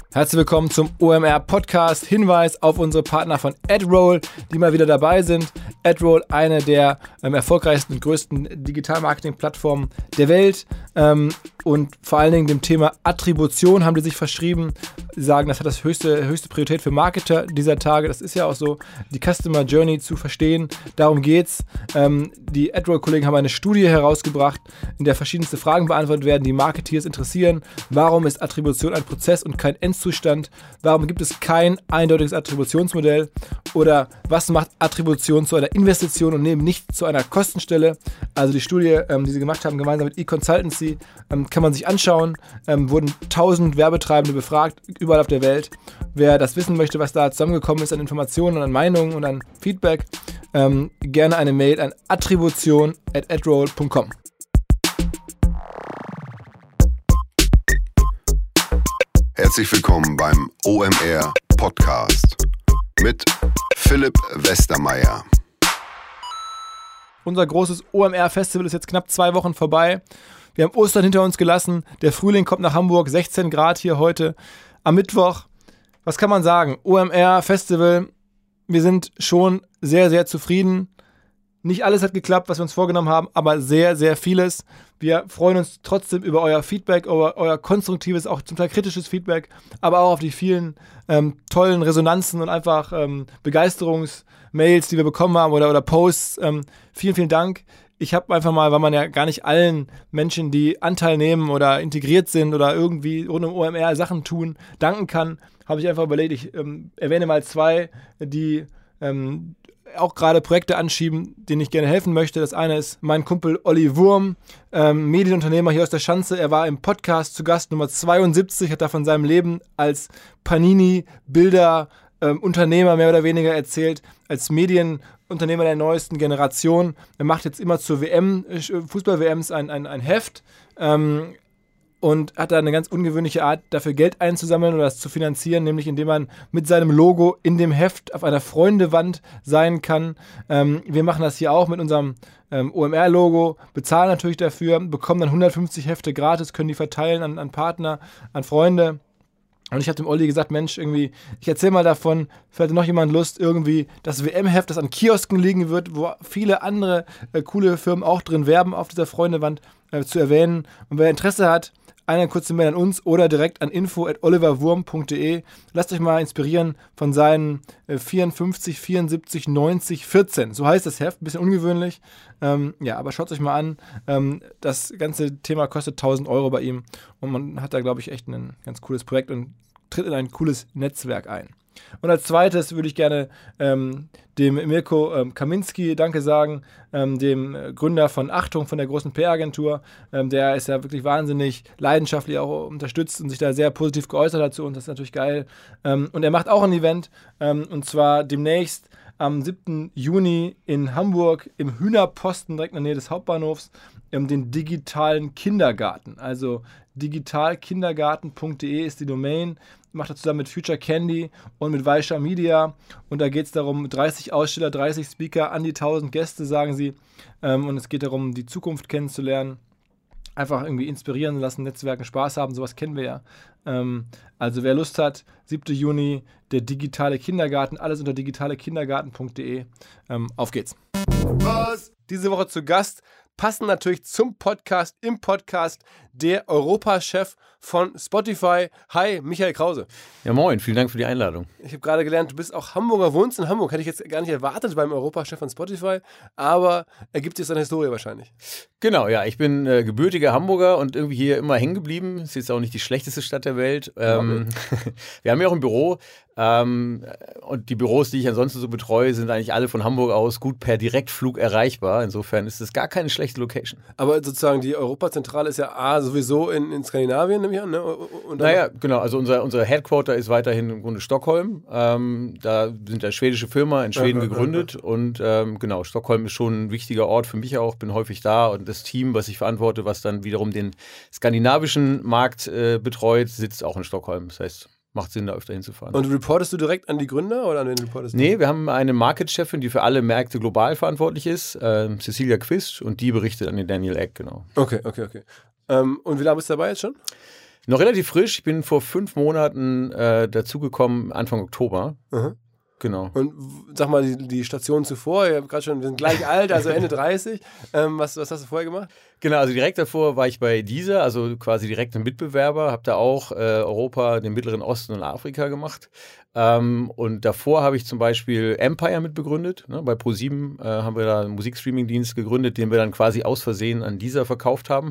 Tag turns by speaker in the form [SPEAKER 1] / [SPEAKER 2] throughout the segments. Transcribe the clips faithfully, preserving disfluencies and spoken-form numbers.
[SPEAKER 1] Herzlich willkommen zum O M R-Podcast. Hinweis auf unsere Partner von AdRoll, die mal wieder dabei sind. AdRoll, eine der ähm, erfolgreichsten und größten Digital-Marketing-Plattformen der Welt. Ähm, und vor allen Dingen dem Thema Attribution haben die sich verschrieben. Sie sagen, das hat das höchste, höchste Priorität für Marketer dieser Tage. Das ist ja auch so, die Customer Journey zu verstehen. Darum geht's. Ähm, die AdRoll-Kollegen haben eine Studie herausgebracht, in der verschiedenste Fragen beantwortet werden, die Marketeers interessieren. Warum ist Attribution ein Prozess und kein Endzustand? Warum gibt es kein eindeutiges Attributionsmodell? Oder was macht Attribution zu einer Investition und eben nicht zu einer Kostenstelle? Also die Studie, ähm, die sie gemacht haben, gemeinsam mit eConsultancy, ähm, kann man sich anschauen. Ähm, wurden tausend Werbetreibende befragt, überall auf der Welt. Wer das wissen möchte, was da zusammengekommen ist an Informationen und an Meinungen und an Feedback, ähm, gerne eine Mail an attribution at adroll punkt com.
[SPEAKER 2] Herzlich willkommen beim O M R Podcast mit Philipp Westermeier.
[SPEAKER 1] Unser großes O M R-Festival ist jetzt knapp zwei Wochen vorbei. Wir haben Ostern hinter uns gelassen. Der Frühling kommt nach Hamburg. sechzehn Grad hier heute am Mittwoch. Was kann man sagen? O M R-Festival. Wir sind schon sehr, sehr zufrieden. Nicht alles hat geklappt, was wir uns vorgenommen haben, aber sehr, sehr vieles. Wir freuen uns trotzdem über euer Feedback, über euer konstruktives, auch zum Teil kritisches Feedback, aber auch auf die vielen ähm, tollen Resonanzen und einfach ähm, Begeisterungsmails, die wir bekommen haben oder, oder Posts. Ähm, vielen, vielen Dank. Ich habe einfach mal, weil man ja gar nicht allen Menschen, die Anteil nehmen oder integriert sind oder irgendwie rund um O M R Sachen tun, danken kann, habe ich einfach überlegt, ich ähm, erwähne mal zwei, die ähm, auch gerade Projekte anschieben, denen ich gerne helfen möchte. Das eine ist mein Kumpel Olli Wurm, ähm, Medienunternehmer hier aus der Schanze. Er war im Podcast zu Gast Nummer zweiundsiebzig, hat da von seinem Leben als Panini-Bilder ähm, Unternehmer mehr oder weniger erzählt, als Medienunternehmer der neuesten Generation. Er macht jetzt immer zur W M, Fußball-W Ms ein, ein, ein Heft, ähm, und hat da eine ganz ungewöhnliche Art, dafür Geld einzusammeln oder das zu finanzieren, nämlich indem man mit seinem Logo in dem Heft auf einer Freundewand sein kann. Ähm, wir machen das hier auch mit unserem ähm, O M R-Logo, bezahlen natürlich dafür, bekommen dann hundertfünfzig Hefte gratis, können die verteilen an, an Partner, an Freunde. Und ich habe dem Olli gesagt, Mensch, irgendwie, ich erzähl mal davon, vielleicht hat noch jemand Lust, irgendwie das W M-Heft, das an Kiosken liegen wird, wo viele andere äh, coole Firmen auch drin werben, auf dieser Freundewand äh, zu erwähnen. Und wer Interesse hat, eine kurze Mail an uns oder direkt an info at oliverwurm punkt de. Lasst euch mal inspirieren von seinen äh, vierundfünfzig, vierundsiebzig, neunzig, vierzehn. So heißt das Heft, ein bisschen ungewöhnlich. Ähm, ja, aber schaut euch mal an. Ähm, das ganze Thema kostet tausend Euro bei ihm und man hat da, glaube ich, echt ein ganz cooles Projekt und tritt in ein cooles Netzwerk ein. Und als zweites würde ich gerne ähm, dem Mirko ähm, Kaminski Danke sagen, ähm, dem Gründer von Achtung, von der großen P R-Agentur. Ähm, der ist ja wirklich wahnsinnig leidenschaftlich auch unterstützt und sich da sehr positiv geäußert hat zu uns. Das ist natürlich geil. Ähm, und er macht auch ein Event, ähm, und zwar demnächst am siebten Juni in Hamburg im Hühnerposten, direkt in der Nähe des Hauptbahnhofs, ähm, den digitalen Kindergarten. Also digitalkindergarten punkt de ist die Domain. Macht das zusammen mit Future Candy und mit Weisha Media. Und da geht es darum, dreißig Aussteller, dreißig Speaker, an die tausend Gäste, sagen sie. Ähm, und es geht darum, die Zukunft kennenzulernen. Einfach irgendwie inspirieren lassen, Netzwerken, Spaß haben, sowas kennen wir ja. Ähm, also wer Lust hat, siebten Juni, der digitale Kindergarten, alles unter digitalekindergarten punkt de. Ähm, auf geht's. Was? Diese Woche zu Gast, passend natürlich zum Podcast, im Podcast, der Europachef von Spotify. Hi, Michael Krause.
[SPEAKER 3] Ja, moin, vielen Dank für die Einladung.
[SPEAKER 1] Ich habe gerade gelernt, du bist auch Hamburger, wohnst in Hamburg. Hätte ich jetzt gar nicht erwartet beim Europachef von Spotify, aber ergibt sich seine Historie wahrscheinlich.
[SPEAKER 3] Genau, ja, ich bin äh, gebürtiger Hamburger und irgendwie hier immer hängen geblieben. Ist jetzt auch nicht die schlechteste Stadt der Welt. Ähm, wir haben ja auch ein Büro ähm, und die Büros, die ich ansonsten so betreue, sind eigentlich alle von Hamburg aus gut per Direktflug erreichbar. Insofern ist es gar keine schlechte Location.
[SPEAKER 1] Aber sozusagen die Europazentrale ist ja A, sowieso in, in Skandinavien, nehme ich an, ne? Und
[SPEAKER 3] naja, genau, also unser, unser Headquarter ist weiterhin im Grunde Stockholm. Ähm, da sind eine schwedische Firma in Schweden ja, gegründet ja, ja. und ähm, genau, Stockholm ist schon ein wichtiger Ort für mich auch, bin häufig da und das Team, was ich verantworte, was dann wiederum den skandinavischen Markt äh, betreut, sitzt auch in Stockholm. Das heißt, macht Sinn, da öfter hinzufahren.
[SPEAKER 1] Und reportest du direkt an die Gründer oder an wen reportest du?
[SPEAKER 3] Nee, wir haben eine Market-Chefin, die für alle Märkte global verantwortlich ist, äh, Cecilia Quist, und die berichtet an den Daniel Eck, genau.
[SPEAKER 1] Okay, okay, okay. Ähm, und wie lange bist du dabei jetzt schon?
[SPEAKER 3] Noch relativ frisch. Ich bin vor fünf Monaten äh, dazugekommen, Anfang Oktober.
[SPEAKER 1] Mhm.
[SPEAKER 3] Genau.
[SPEAKER 1] Und sag mal, die, die Station zuvor, ich habe gerade schon, wir sind gleich alt, also Ende dreißig. Ähm, was, was hast du vorher gemacht?
[SPEAKER 3] Genau, also direkt davor war ich bei Deezer, also quasi direkt ein Mitbewerber, habe da auch äh, Europa, den Mittleren Osten und Afrika gemacht. Ähm, und davor habe ich zum Beispiel Empire mitbegründet. Ne? Bei ProSieben äh, haben wir da einen Musikstreaming-Dienst gegründet, den wir dann quasi aus Versehen an Deezer verkauft haben.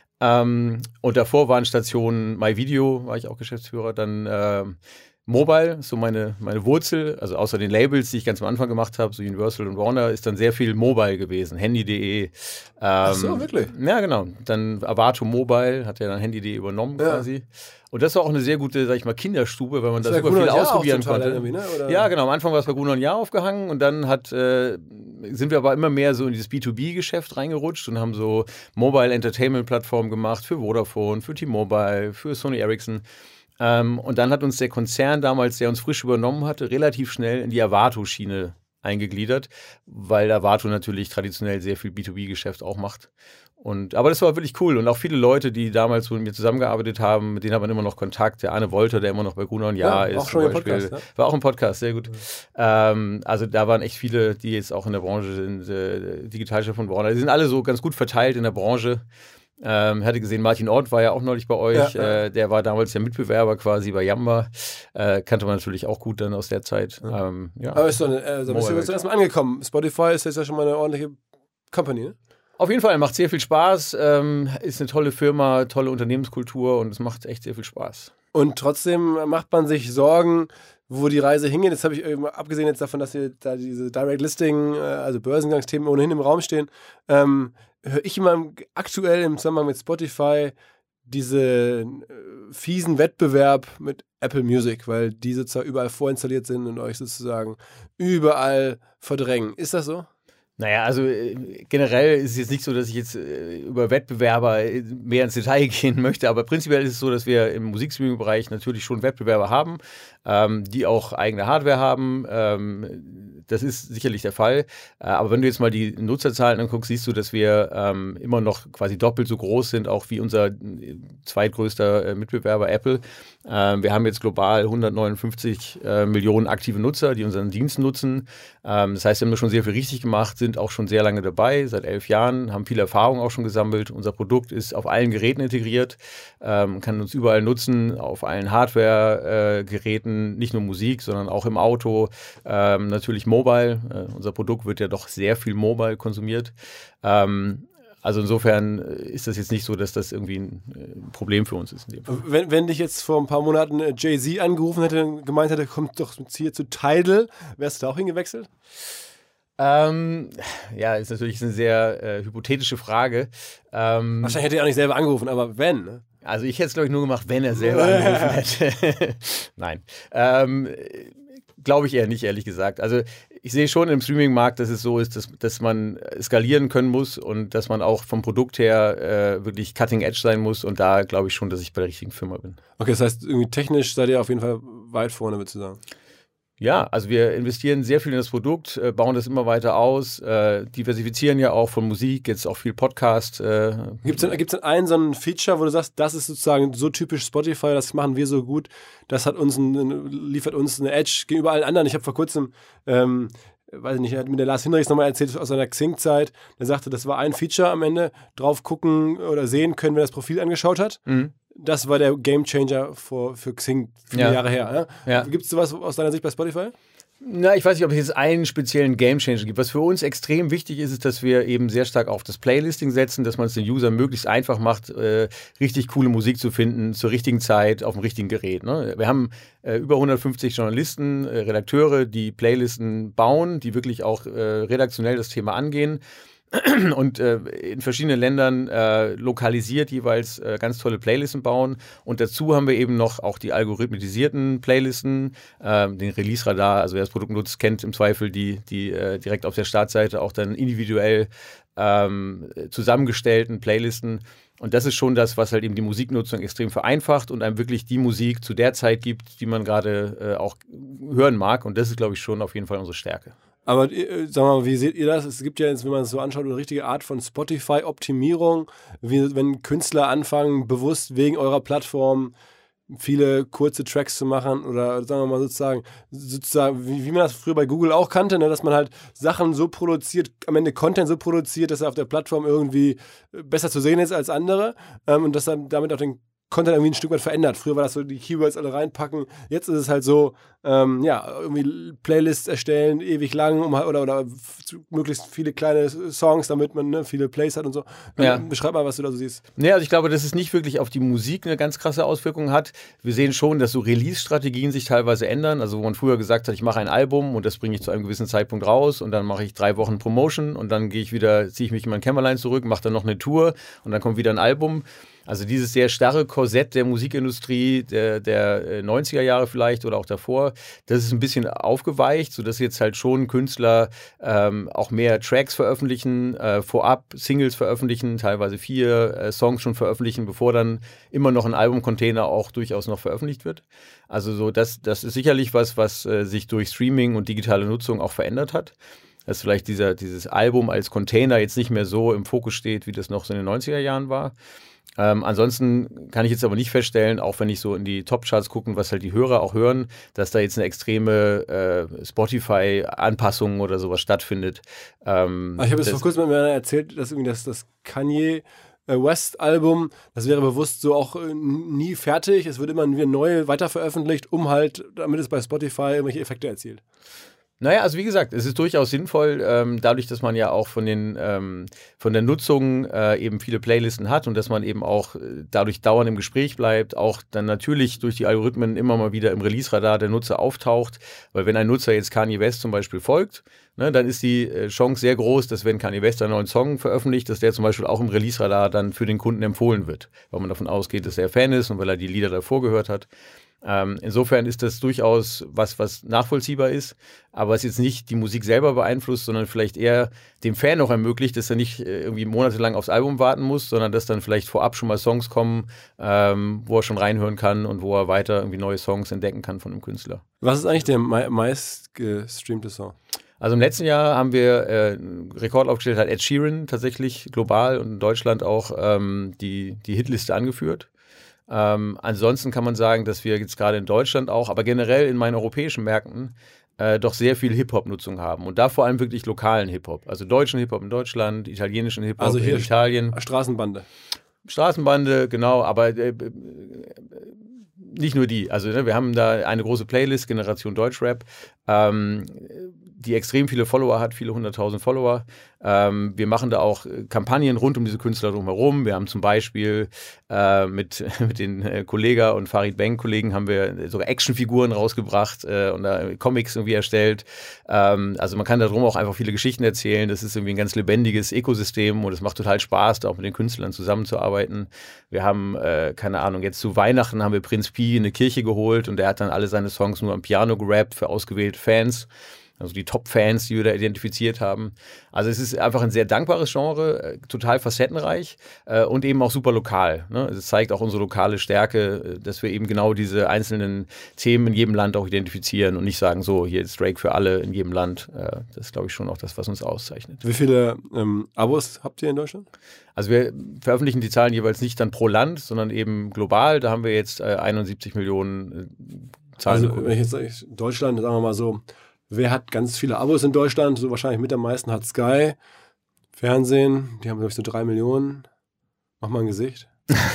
[SPEAKER 3] Ähm, und davor waren Stationen MyVideo, war ich auch Geschäftsführer, dann äh, Mobile, so meine, meine Wurzel, also außer den Labels, die ich ganz am Anfang gemacht habe, so Universal und Warner, ist dann sehr viel Mobile gewesen, Handy punkt de. Ähm,
[SPEAKER 1] Ach so, wirklich?
[SPEAKER 3] Ja, genau. Dann Avato Mobile, hat ja dann Handy punkt de übernommen
[SPEAKER 1] ja.
[SPEAKER 3] quasi. Und das war auch eine sehr gute, sag ich mal, Kinderstube, weil man da super
[SPEAKER 1] viel
[SPEAKER 3] viel ausprobieren konnte.
[SPEAKER 1] Ne?
[SPEAKER 3] Ja, genau. Am Anfang war es bei Gruner und Jahr aufgehangen und dann hat, äh, sind wir aber immer mehr so in dieses B zwei B-Geschäft reingerutscht und haben so Mobile Entertainment-Plattformen gemacht für Vodafone, für T-Mobile, für Sony Ericsson. Ähm, und dann hat uns der Konzern damals, der uns frisch übernommen hatte, relativ schnell in die Avato-Schiene eingegliedert, weil Avato natürlich traditionell sehr viel B zwei B-Geschäft auch macht. Und, aber das war wirklich cool und auch viele Leute, die damals mit mir zusammengearbeitet haben, mit denen hat man immer noch Kontakt. Der Arne Wolter, der immer noch bei Gruner und Jahr
[SPEAKER 1] ja,
[SPEAKER 3] ist
[SPEAKER 1] auch schon
[SPEAKER 3] zum
[SPEAKER 1] im
[SPEAKER 3] Beispiel.
[SPEAKER 1] Podcast, ne?
[SPEAKER 3] War auch im Podcast, sehr gut. Mhm. Ähm, also da waren echt viele, die jetzt auch in der Branche sind, äh, Digitalchef von Warner. Die sind alle so ganz gut verteilt in der Branche. Ähm, hatte gesehen, Martin Ort war ja auch neulich bei euch.
[SPEAKER 1] Ja, ja.
[SPEAKER 3] Äh, der war damals der Mitbewerber quasi bei Yamba. Äh, kannte man natürlich auch gut dann aus der Zeit.
[SPEAKER 1] Ja.
[SPEAKER 3] Ähm, ja.
[SPEAKER 1] Aber ist doch eine, äh, da bist du jetzt erstmal angekommen. Spotify ist jetzt ja schon mal eine ordentliche Company, ne?
[SPEAKER 3] Auf jeden Fall, macht sehr viel Spaß. Ähm, ist eine tolle Firma, tolle Unternehmenskultur und es macht echt sehr viel Spaß.
[SPEAKER 1] Und trotzdem macht man sich Sorgen, wo die Reise hingeht. Jetzt habe ich abgesehen jetzt davon, dass hier da diese Direct Listing, also Börsengangsthemen ohnehin im Raum stehen, ähm, höre ich immer aktuell im Zusammenhang mit Spotify diese äh, fiesen Wettbewerb mit Apple Music, weil die sozusagen überall vorinstalliert sind und euch sozusagen überall verdrängen. Ist das so?
[SPEAKER 3] Naja, also äh, generell ist es jetzt nicht so, dass ich jetzt äh, über Wettbewerber äh, mehr ins Detail gehen möchte, aber prinzipiell ist es so, dass wir im Musikstreaming-Bereich natürlich schon Wettbewerber haben, ähm, die auch eigene Hardware haben. Ähm, das ist sicherlich der Fall. Äh, aber wenn du jetzt mal die Nutzerzahlen anguckst, siehst du, dass wir ähm, immer noch quasi doppelt so groß sind, auch wie unser äh, zweitgrößter äh, Mitbewerber Apple. Ähm, wir haben jetzt global hundertneunundfünfzig äh, Millionen aktive Nutzer, die unseren Dienst nutzen. Ähm, das heißt, wir haben schon sehr viel richtig gemacht, sind auch schon sehr lange dabei, seit elf Jahren, haben viel Erfahrung auch schon gesammelt. Unser Produkt ist auf allen Geräten integriert, ähm, kann uns überall nutzen, auf allen Hardware-Geräten, äh, nicht nur Musik, sondern auch im Auto, ähm, natürlich Mobile. Äh, unser Produkt wird ja doch sehr viel Mobile konsumiert. Ähm, Also insofern ist das jetzt nicht so, dass das irgendwie ein Problem für uns ist. In dem Fall.
[SPEAKER 1] Wenn, wenn dich jetzt vor ein paar Monaten Jay-Z angerufen hätte und gemeint hätte, kommt doch hier zu Tidal, wärst du da auch hingewechselt?
[SPEAKER 3] Ähm, ja, ist natürlich eine sehr äh, hypothetische Frage. Ähm,
[SPEAKER 1] Wahrscheinlich hätte er auch nicht selber angerufen, aber wenn, ne?
[SPEAKER 3] Also ich hätte es, glaube ich, nur gemacht, wenn er selber angerufen hätte. Nein. Ähm, Glaube ich eher nicht, ehrlich gesagt. Also ich sehe schon im Streaming-Markt, dass es so ist, dass, dass man skalieren können muss und dass man auch vom Produkt her äh, wirklich cutting-edge sein muss. Und da glaube ich schon, dass ich bei der richtigen Firma bin.
[SPEAKER 1] Okay, das heißt, irgendwie technisch seid ihr auf jeden Fall weit vorne, würdest du sagen?
[SPEAKER 3] Ja, also wir investieren sehr viel in das Produkt, äh, bauen das immer weiter aus, äh, diversifizieren ja auch von Musik, jetzt auch viel Podcast. Äh.
[SPEAKER 1] Gibt es denn, gibt's denn einen so ein Feature, wo du sagst, das ist sozusagen so typisch Spotify, das machen wir so gut, das hat uns ein, liefert uns eine Edge gegenüber allen anderen. Ich habe vor kurzem, ähm, weiß ich nicht, hat mir der Lars Hinrichs nochmal erzählt aus seiner Xing-Zeit, der sagte, das war ein Feature am Ende, drauf gucken oder sehen können, wer das Profil angeschaut hat. Mhm. Das war der Gamechanger für, für Xing viele
[SPEAKER 3] ja.
[SPEAKER 1] Jahre her. Ne?
[SPEAKER 3] Ja.
[SPEAKER 1] Gibt es sowas aus deiner Sicht bei Spotify?
[SPEAKER 3] Na, ich weiß nicht, ob es jetzt einen speziellen Gamechanger gibt. Was für uns extrem wichtig ist, ist, dass wir eben sehr stark auf das Playlisting setzen, dass man es den User möglichst einfach macht, äh, richtig coole Musik zu finden, zur richtigen Zeit, auf dem richtigen Gerät. Ne? Wir haben äh, über hundertfünfzig Journalisten, äh, Redakteure, die Playlisten bauen, die wirklich auch äh, redaktionell das Thema angehen. Und äh, in verschiedenen Ländern äh, lokalisiert jeweils äh, ganz tolle Playlisten bauen. Und dazu haben wir eben noch auch die algorithmisierten Playlisten, äh, den Release-Radar, also wer das Produkt nutzt, kennt im Zweifel die, die äh, direkt auf der Startseite auch dann individuell ähm, zusammengestellten Playlisten. Und das ist schon das, was halt eben die Musiknutzung extrem vereinfacht und einem wirklich die Musik zu der Zeit gibt, die man gerade äh, auch hören mag. Und das ist, glaube ich, schon auf jeden Fall unsere Stärke.
[SPEAKER 4] Aber äh, sagen wir mal, wie seht ihr das? Es gibt ja jetzt, wenn man es so anschaut, eine richtige Art von Spotify-Optimierung, wie wenn Künstler anfangen, bewusst wegen eurer Plattform viele kurze Tracks zu machen oder sagen wir mal sozusagen, sozusagen wie, wie man das früher bei Google auch kannte, ne, dass man halt Sachen so produziert, am Ende Content so produziert, dass er auf der Plattform irgendwie besser zu sehen ist als andere ähm, und dass dann damit auch den Content irgendwie ein Stück weit verändert. Früher war das so, die Keywords alle reinpacken. Jetzt ist es halt so, ähm, ja, irgendwie Playlists erstellen, ewig lang, um, oder, oder f- möglichst viele kleine Songs, damit man ne, viele Plays hat und so.
[SPEAKER 3] Ja.
[SPEAKER 4] Beschreib mal, was du da so siehst.
[SPEAKER 3] Nee, also ich glaube, dass es nicht wirklich auf die Musik eine ganz krasse Auswirkung hat. Wir sehen schon, dass so Release-Strategien sich teilweise ändern. Also wo man früher gesagt hat, ich mache ein Album und das bringe ich zu einem gewissen Zeitpunkt raus und dann mache ich drei Wochen Promotion und dann gehe ich wieder, ziehe ich mich in mein Kämmerlein zurück, mache dann noch eine Tour und dann kommt wieder ein Album. Also dieses sehr starre Korsett der Musikindustrie der, der neunziger Jahre vielleicht oder auch davor, das ist ein bisschen aufgeweicht, sodass jetzt halt schon Künstler ähm, auch mehr Tracks veröffentlichen, äh, vorab Singles veröffentlichen, teilweise vier äh, Songs schon veröffentlichen, bevor dann immer noch ein Albumcontainer auch durchaus noch veröffentlicht wird. Also so das, das ist sicherlich was, was äh, sich durch Streaming und digitale Nutzung auch verändert hat. Dass vielleicht dieser, dieses Album als Container jetzt nicht mehr so im Fokus steht, wie das noch so in den neunziger Jahren war. Ähm, ansonsten kann ich jetzt aber nicht feststellen, auch wenn ich so in die Top-Charts gucke, was halt die Hörer auch hören, dass da jetzt eine extreme äh, Spotify-Anpassung oder sowas stattfindet. Ähm,
[SPEAKER 4] ich habe jetzt vor kurzem mit mir erzählt, dass irgendwie das, das Kanye West-Album, das wäre bewusst so auch äh, nie fertig. Es wird immer wieder neu weiterveröffentlicht, um halt, damit es bei Spotify irgendwelche Effekte erzielt.
[SPEAKER 3] Naja, also wie gesagt, es ist durchaus sinnvoll, ähm, dadurch, dass man ja auch von den ähm, von der Nutzung äh, eben viele Playlisten hat und dass man eben auch äh, dadurch dauernd im Gespräch bleibt, auch dann natürlich durch die Algorithmen immer mal wieder im Release-Radar der Nutzer auftaucht, weil wenn ein Nutzer jetzt Kanye West zum Beispiel folgt, ne, dann ist die äh, Chance sehr groß, dass wenn Kanye West einen neuen Song veröffentlicht, dass der zum Beispiel auch im Release-Radar dann für den Kunden empfohlen wird, weil man davon ausgeht, dass er Fan ist und weil er die Lieder davor gehört hat. Ähm, insofern ist das durchaus was, was nachvollziehbar ist, aber es jetzt nicht die Musik selber beeinflusst, sondern vielleicht eher dem Fan noch ermöglicht, dass er nicht äh, irgendwie monatelang aufs Album warten muss, sondern dass dann vielleicht vorab schon mal Songs kommen, ähm, wo er schon reinhören kann und wo er weiter irgendwie neue Songs entdecken kann von einem Künstler.
[SPEAKER 4] Was ist eigentlich der me- meist gestreamte Song?
[SPEAKER 3] Also im letzten Jahr haben wir äh, einen Rekord aufgestellt, hat Ed Sheeran tatsächlich global und in Deutschland auch ähm, die, die Hitliste angeführt. Ähm, ansonsten kann man sagen, dass wir jetzt gerade in Deutschland auch, aber generell in meinen europäischen Märkten äh, doch sehr viel Hip-Hop-Nutzung haben. Und da vor allem wirklich lokalen Hip-Hop. Also deutschen Hip-Hop in Deutschland, italienischen Hip-Hop
[SPEAKER 4] also hier
[SPEAKER 3] in Italien.
[SPEAKER 4] Straßenbande.
[SPEAKER 3] Straßenbande, genau, aber äh, nicht nur die. Also ne, wir haben da eine große Playlist, Generation Deutschrap, ähm, die extrem viele Follower hat, viele hunderttausend Follower. Ähm, wir machen da auch Kampagnen rund um diese Künstler drumherum. Wir haben zum Beispiel äh, mit, mit den äh, Kollega und Farid Bang-Kollegen haben wir sogar Actionfiguren rausgebracht äh, und da Comics irgendwie erstellt. Ähm, also man kann darum auch einfach viele Geschichten erzählen. Das ist irgendwie ein ganz lebendiges Ökosystem und es macht total Spaß, da auch mit den Künstlern zusammenzuarbeiten. Wir haben, äh, keine Ahnung, jetzt zu Weihnachten haben wir Prinz Pi in eine Kirche geholt und der hat dann alle seine Songs nur am Piano gerappt für ausgewählte Fans. Also die Top-Fans, die wir da identifiziert haben. Also es ist einfach ein sehr dankbares Genre, äh, total facettenreich äh, und eben auch super lokal. Ne? Es zeigt auch unsere lokale Stärke, dass wir eben genau diese einzelnen Themen in jedem Land auch identifizieren und nicht sagen, so, hier ist Drake für alle in jedem Land. Äh, das ist, glaube ich, schon auch das, was uns auszeichnet.
[SPEAKER 4] Wie viele ähm, Abos habt ihr in Deutschland?
[SPEAKER 3] Also wir veröffentlichen die Zahlen jeweils nicht dann pro Land, sondern eben global. Da haben wir jetzt äh, einundsiebzig Millionen äh, Zahlen.
[SPEAKER 4] Also wenn ich jetzt sage, Deutschland, sagen wir mal so, wer hat ganz viele Abos in Deutschland? So wahrscheinlich mit am meisten hat Sky. Fernsehen, die haben, glaube ich, so drei Millionen. Mach mal ein Gesicht.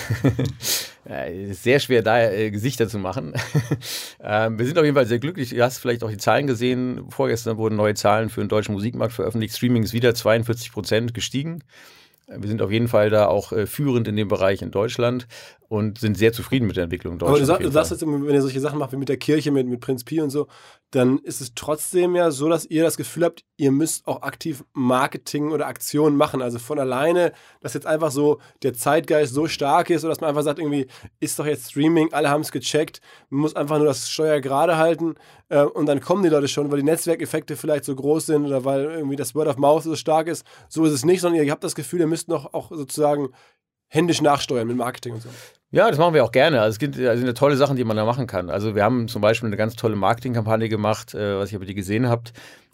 [SPEAKER 3] Ja, ist sehr schwer, da äh, Gesichter zu machen. ähm, wir sind auf jeden Fall sehr glücklich. Du hast vielleicht auch die Zahlen gesehen. Vorgestern wurden neue Zahlen für den deutschen Musikmarkt veröffentlicht. Streaming ist wieder zweiundvierzig Prozent gestiegen. Wir sind auf jeden Fall da auch äh, führend in dem Bereich in Deutschland und sind sehr zufrieden mit der Entwicklung in Deutschland.
[SPEAKER 4] Aber du, sag, du sagst jetzt, wenn ihr solche Sachen macht wie mit der Kirche, mit, mit Prinz Pi und so, dann ist es trotzdem ja so, dass ihr das Gefühl habt, ihr müsst auch aktiv Marketing oder Aktionen machen. Also von alleine, dass jetzt einfach so der Zeitgeist so stark ist oder dass man einfach sagt, irgendwie ist doch jetzt Streaming, alle haben es gecheckt, man muss einfach nur das Steuer gerade halten äh, und dann kommen die Leute schon, weil die Netzwerkeffekte vielleicht so groß sind oder weil irgendwie das Word of Mouth so stark ist. So ist es nicht, sondern ihr habt das Gefühl, ihr müsst noch auch sozusagen händisch nachsteuern mit Marketing und so.
[SPEAKER 3] Ja, das machen wir auch gerne. Also es gibt also eine tolle Sachen, die man da machen kann. Also wir haben zum Beispiel eine ganz tolle Marketingkampagne gemacht, äh, was ich aber die gesehen habt.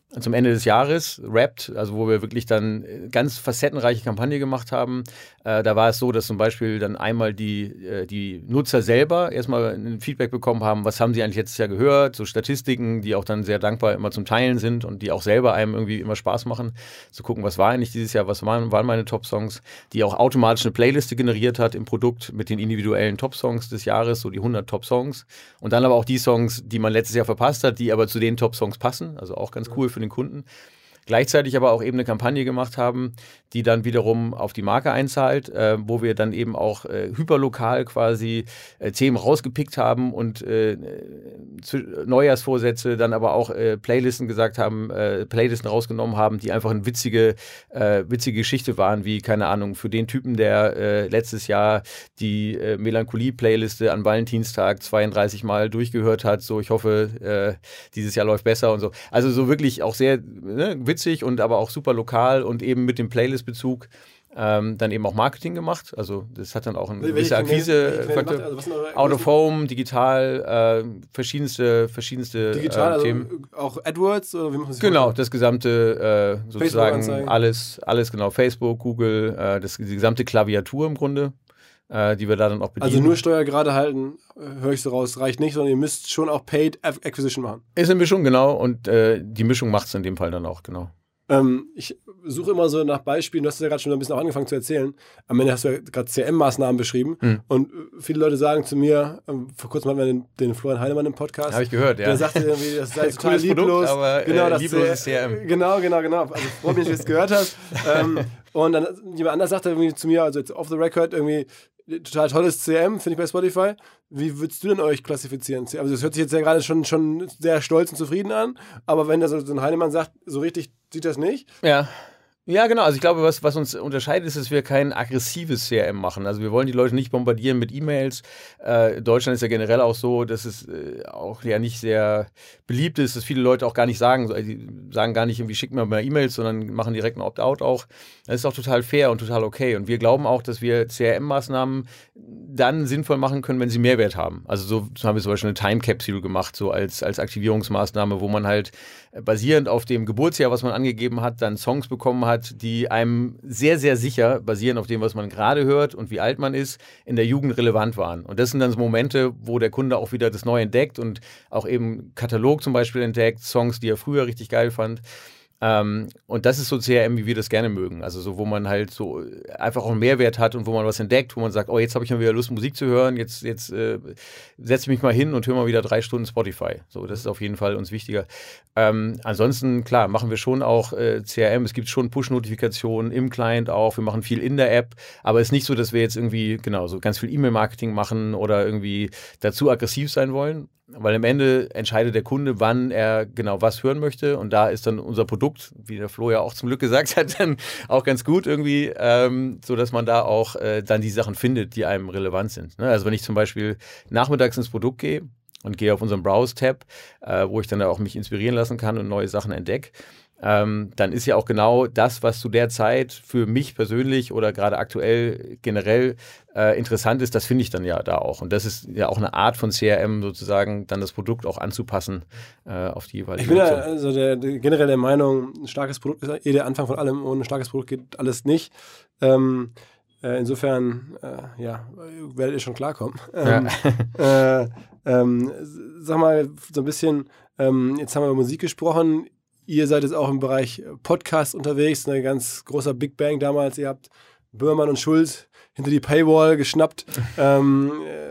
[SPEAKER 3] zum Ende des Jahres, Wrapped, also wo wir wirklich dann ganz facettenreiche Kampagne gemacht haben. Äh, da war es so, dass zum Beispiel dann einmal die, äh, die Nutzer selber erstmal ein Feedback bekommen haben, was haben sie eigentlich letztes Jahr gehört, so Statistiken, die auch dann sehr dankbar immer zum Teilen sind und die auch selber einem irgendwie immer Spaß machen, zu gucken, was war eigentlich dieses Jahr, was waren, waren meine Top-Songs, die auch automatisch eine Playliste generiert hat im Produkt mit den individuellen Top-Songs des Jahres, so die hundert Top-Songs und dann aber auch die Songs, die man letztes Jahr verpasst hat, die aber zu den Top-Songs passen, also auch ganz cool für den Kunden. Gleichzeitig aber auch eben eine Kampagne gemacht haben, die dann wiederum auf die Marke einzahlt, äh, wo wir dann eben auch äh, hyperlokal quasi äh, Themen rausgepickt haben und äh, zu, Neujahrsvorsätze, dann aber auch äh, Playlisten gesagt haben, äh, Playlisten rausgenommen haben, die einfach eine witzige, äh, witzige Geschichte waren, wie, keine Ahnung, für den Typen, der äh, letztes Jahr die äh, Melancholie-Playliste an Valentinstag zweiunddreißig Mal durchgehört hat, so ich hoffe, äh, dieses Jahr läuft besser und so. Also so wirklich auch sehr ne, witzig und aber auch super lokal und eben mit dem Playlist-Bezug ähm, dann eben auch Marketing gemacht. Also das hat dann auch eine gewisse Akquise, also Out of Home, digital, äh, verschiedenste, verschiedenste
[SPEAKER 4] digital,
[SPEAKER 3] äh,
[SPEAKER 4] also
[SPEAKER 3] Themen.
[SPEAKER 4] Auch AdWords? Oder wie muss
[SPEAKER 3] genau, vorstellen? Das gesamte äh, sozusagen alles, alles genau, Facebook, Google, äh, das, die gesamte Klaviatur im Grunde. Äh, die wir da dann auch bedienen.
[SPEAKER 4] Also nur Steuer gerade halten, höre ich so raus, reicht nicht, sondern ihr müsst schon auch Paid Acquisition machen.
[SPEAKER 3] Ist eine Mischung, genau. Und äh, die Mischung macht es in dem Fall dann auch, genau.
[SPEAKER 4] Ähm, ich suche immer so nach Beispielen, du hast es ja gerade schon ein bisschen auch angefangen zu erzählen. Am Ende hast du ja gerade C R M-Maßnahmen beschrieben. Mhm. Und viele Leute sagen zu mir, ähm, vor kurzem hatten wir den, den Florian Heinemann im Podcast.
[SPEAKER 3] Habe ich gehört, ja.
[SPEAKER 4] Der sagte irgendwie, das sei total
[SPEAKER 3] cooles
[SPEAKER 4] lieblos.
[SPEAKER 3] Produkt, aber
[SPEAKER 4] genau,
[SPEAKER 3] äh,
[SPEAKER 4] das
[SPEAKER 3] liebloses C R M.
[SPEAKER 4] Genau, genau, genau. Also freut mich, dass du es gehört hast. ähm, und dann jemand anders sagte irgendwie zu mir, also jetzt off the record, irgendwie total tolles C R M, finde ich bei Spotify. Wie würdest du denn euch klassifizieren? Also das hört sich jetzt ja gerade schon, schon sehr stolz und zufrieden an, aber wenn da so ein Heinemann sagt, so richtig sieht das nicht.
[SPEAKER 3] Ja. Ja, genau. Also ich glaube, was, was uns unterscheidet, ist, dass wir kein aggressives C R M machen. Also wir wollen die Leute nicht bombardieren mit E-Mails. Äh, Deutschland ist ja generell auch so, dass es äh, auch ja nicht sehr beliebt ist, dass viele Leute auch gar nicht sagen, also die sagen gar nicht irgendwie, schick mir mal E-Mails, sondern machen direkt ein Opt-out auch. Das ist auch total fair und total okay. Und wir glauben auch, dass wir C R M-Maßnahmen dann sinnvoll machen können, wenn sie Mehrwert haben. Also so, so haben wir zum Beispiel eine Time Capsule gemacht, so als, als Aktivierungsmaßnahme, wo man halt basierend auf dem Geburtsjahr, was man angegeben hat, dann Songs bekommen hat, die einem sehr, sehr sicher, basierend auf dem, was man gerade hört und wie alt man ist, in der Jugend relevant waren. Und das sind dann so Momente, wo der Kunde auch wieder das Neu entdeckt und auch eben Katalog zum Beispiel entdeckt, Songs, die er früher richtig geil fand. Ähm, und das ist so C R M, wie wir das gerne mögen. Also so, wo man halt so einfach auch einen Mehrwert hat und wo man was entdeckt, wo man sagt, oh, jetzt habe ich mal wieder Lust, Musik zu hören, jetzt, jetzt äh, setze ich mich mal hin und höre mal wieder drei Stunden Spotify. So, das ist auf jeden Fall uns wichtiger. Ähm, ansonsten, klar, machen wir schon auch äh, C R M. Es gibt schon Push-Notifikationen im Client auch. Wir machen viel in der App. Aber es ist nicht so, dass wir jetzt irgendwie, genau, so ganz viel E-Mail-Marketing machen oder irgendwie dazu aggressiv sein wollen. Weil am Ende entscheidet der Kunde, wann er genau was hören möchte. Und da ist dann unser Produkt, wie der Flo ja auch zum Glück gesagt hat, dann auch ganz gut irgendwie, ähm, sodass man da auch äh, dann die Sachen findet, die einem relevant sind. Ne? Also wenn ich zum Beispiel nachmittags ins Produkt gehe und gehe auf unseren Browse-Tab, äh, wo ich dann auch mich inspirieren lassen kann und neue Sachen entdecke, Ähm, dann ist ja auch genau das, was zu der Zeit für mich persönlich oder gerade aktuell generell äh, interessant ist, das finde ich dann ja da auch. Und das ist ja auch eine Art von C R M sozusagen, dann das Produkt auch anzupassen äh, auf die jeweilige
[SPEAKER 4] Ich bin ja
[SPEAKER 3] Nutzung.
[SPEAKER 4] also der, der generell der Meinung, ein starkes Produkt ist eh der Anfang von allem. Ohne ein starkes Produkt geht alles nicht. Ähm, äh, insofern, äh, ja, werdet ihr schon klarkommen. Ähm, ja. äh, ähm, sag mal, so ein bisschen, ähm, jetzt haben wir über Musik gesprochen. Ihr seid jetzt auch im Bereich Podcast unterwegs, ein ganz großer Big Bang damals. Ihr habt Böhmermann und Schulz hinter die Paywall geschnappt. ähm,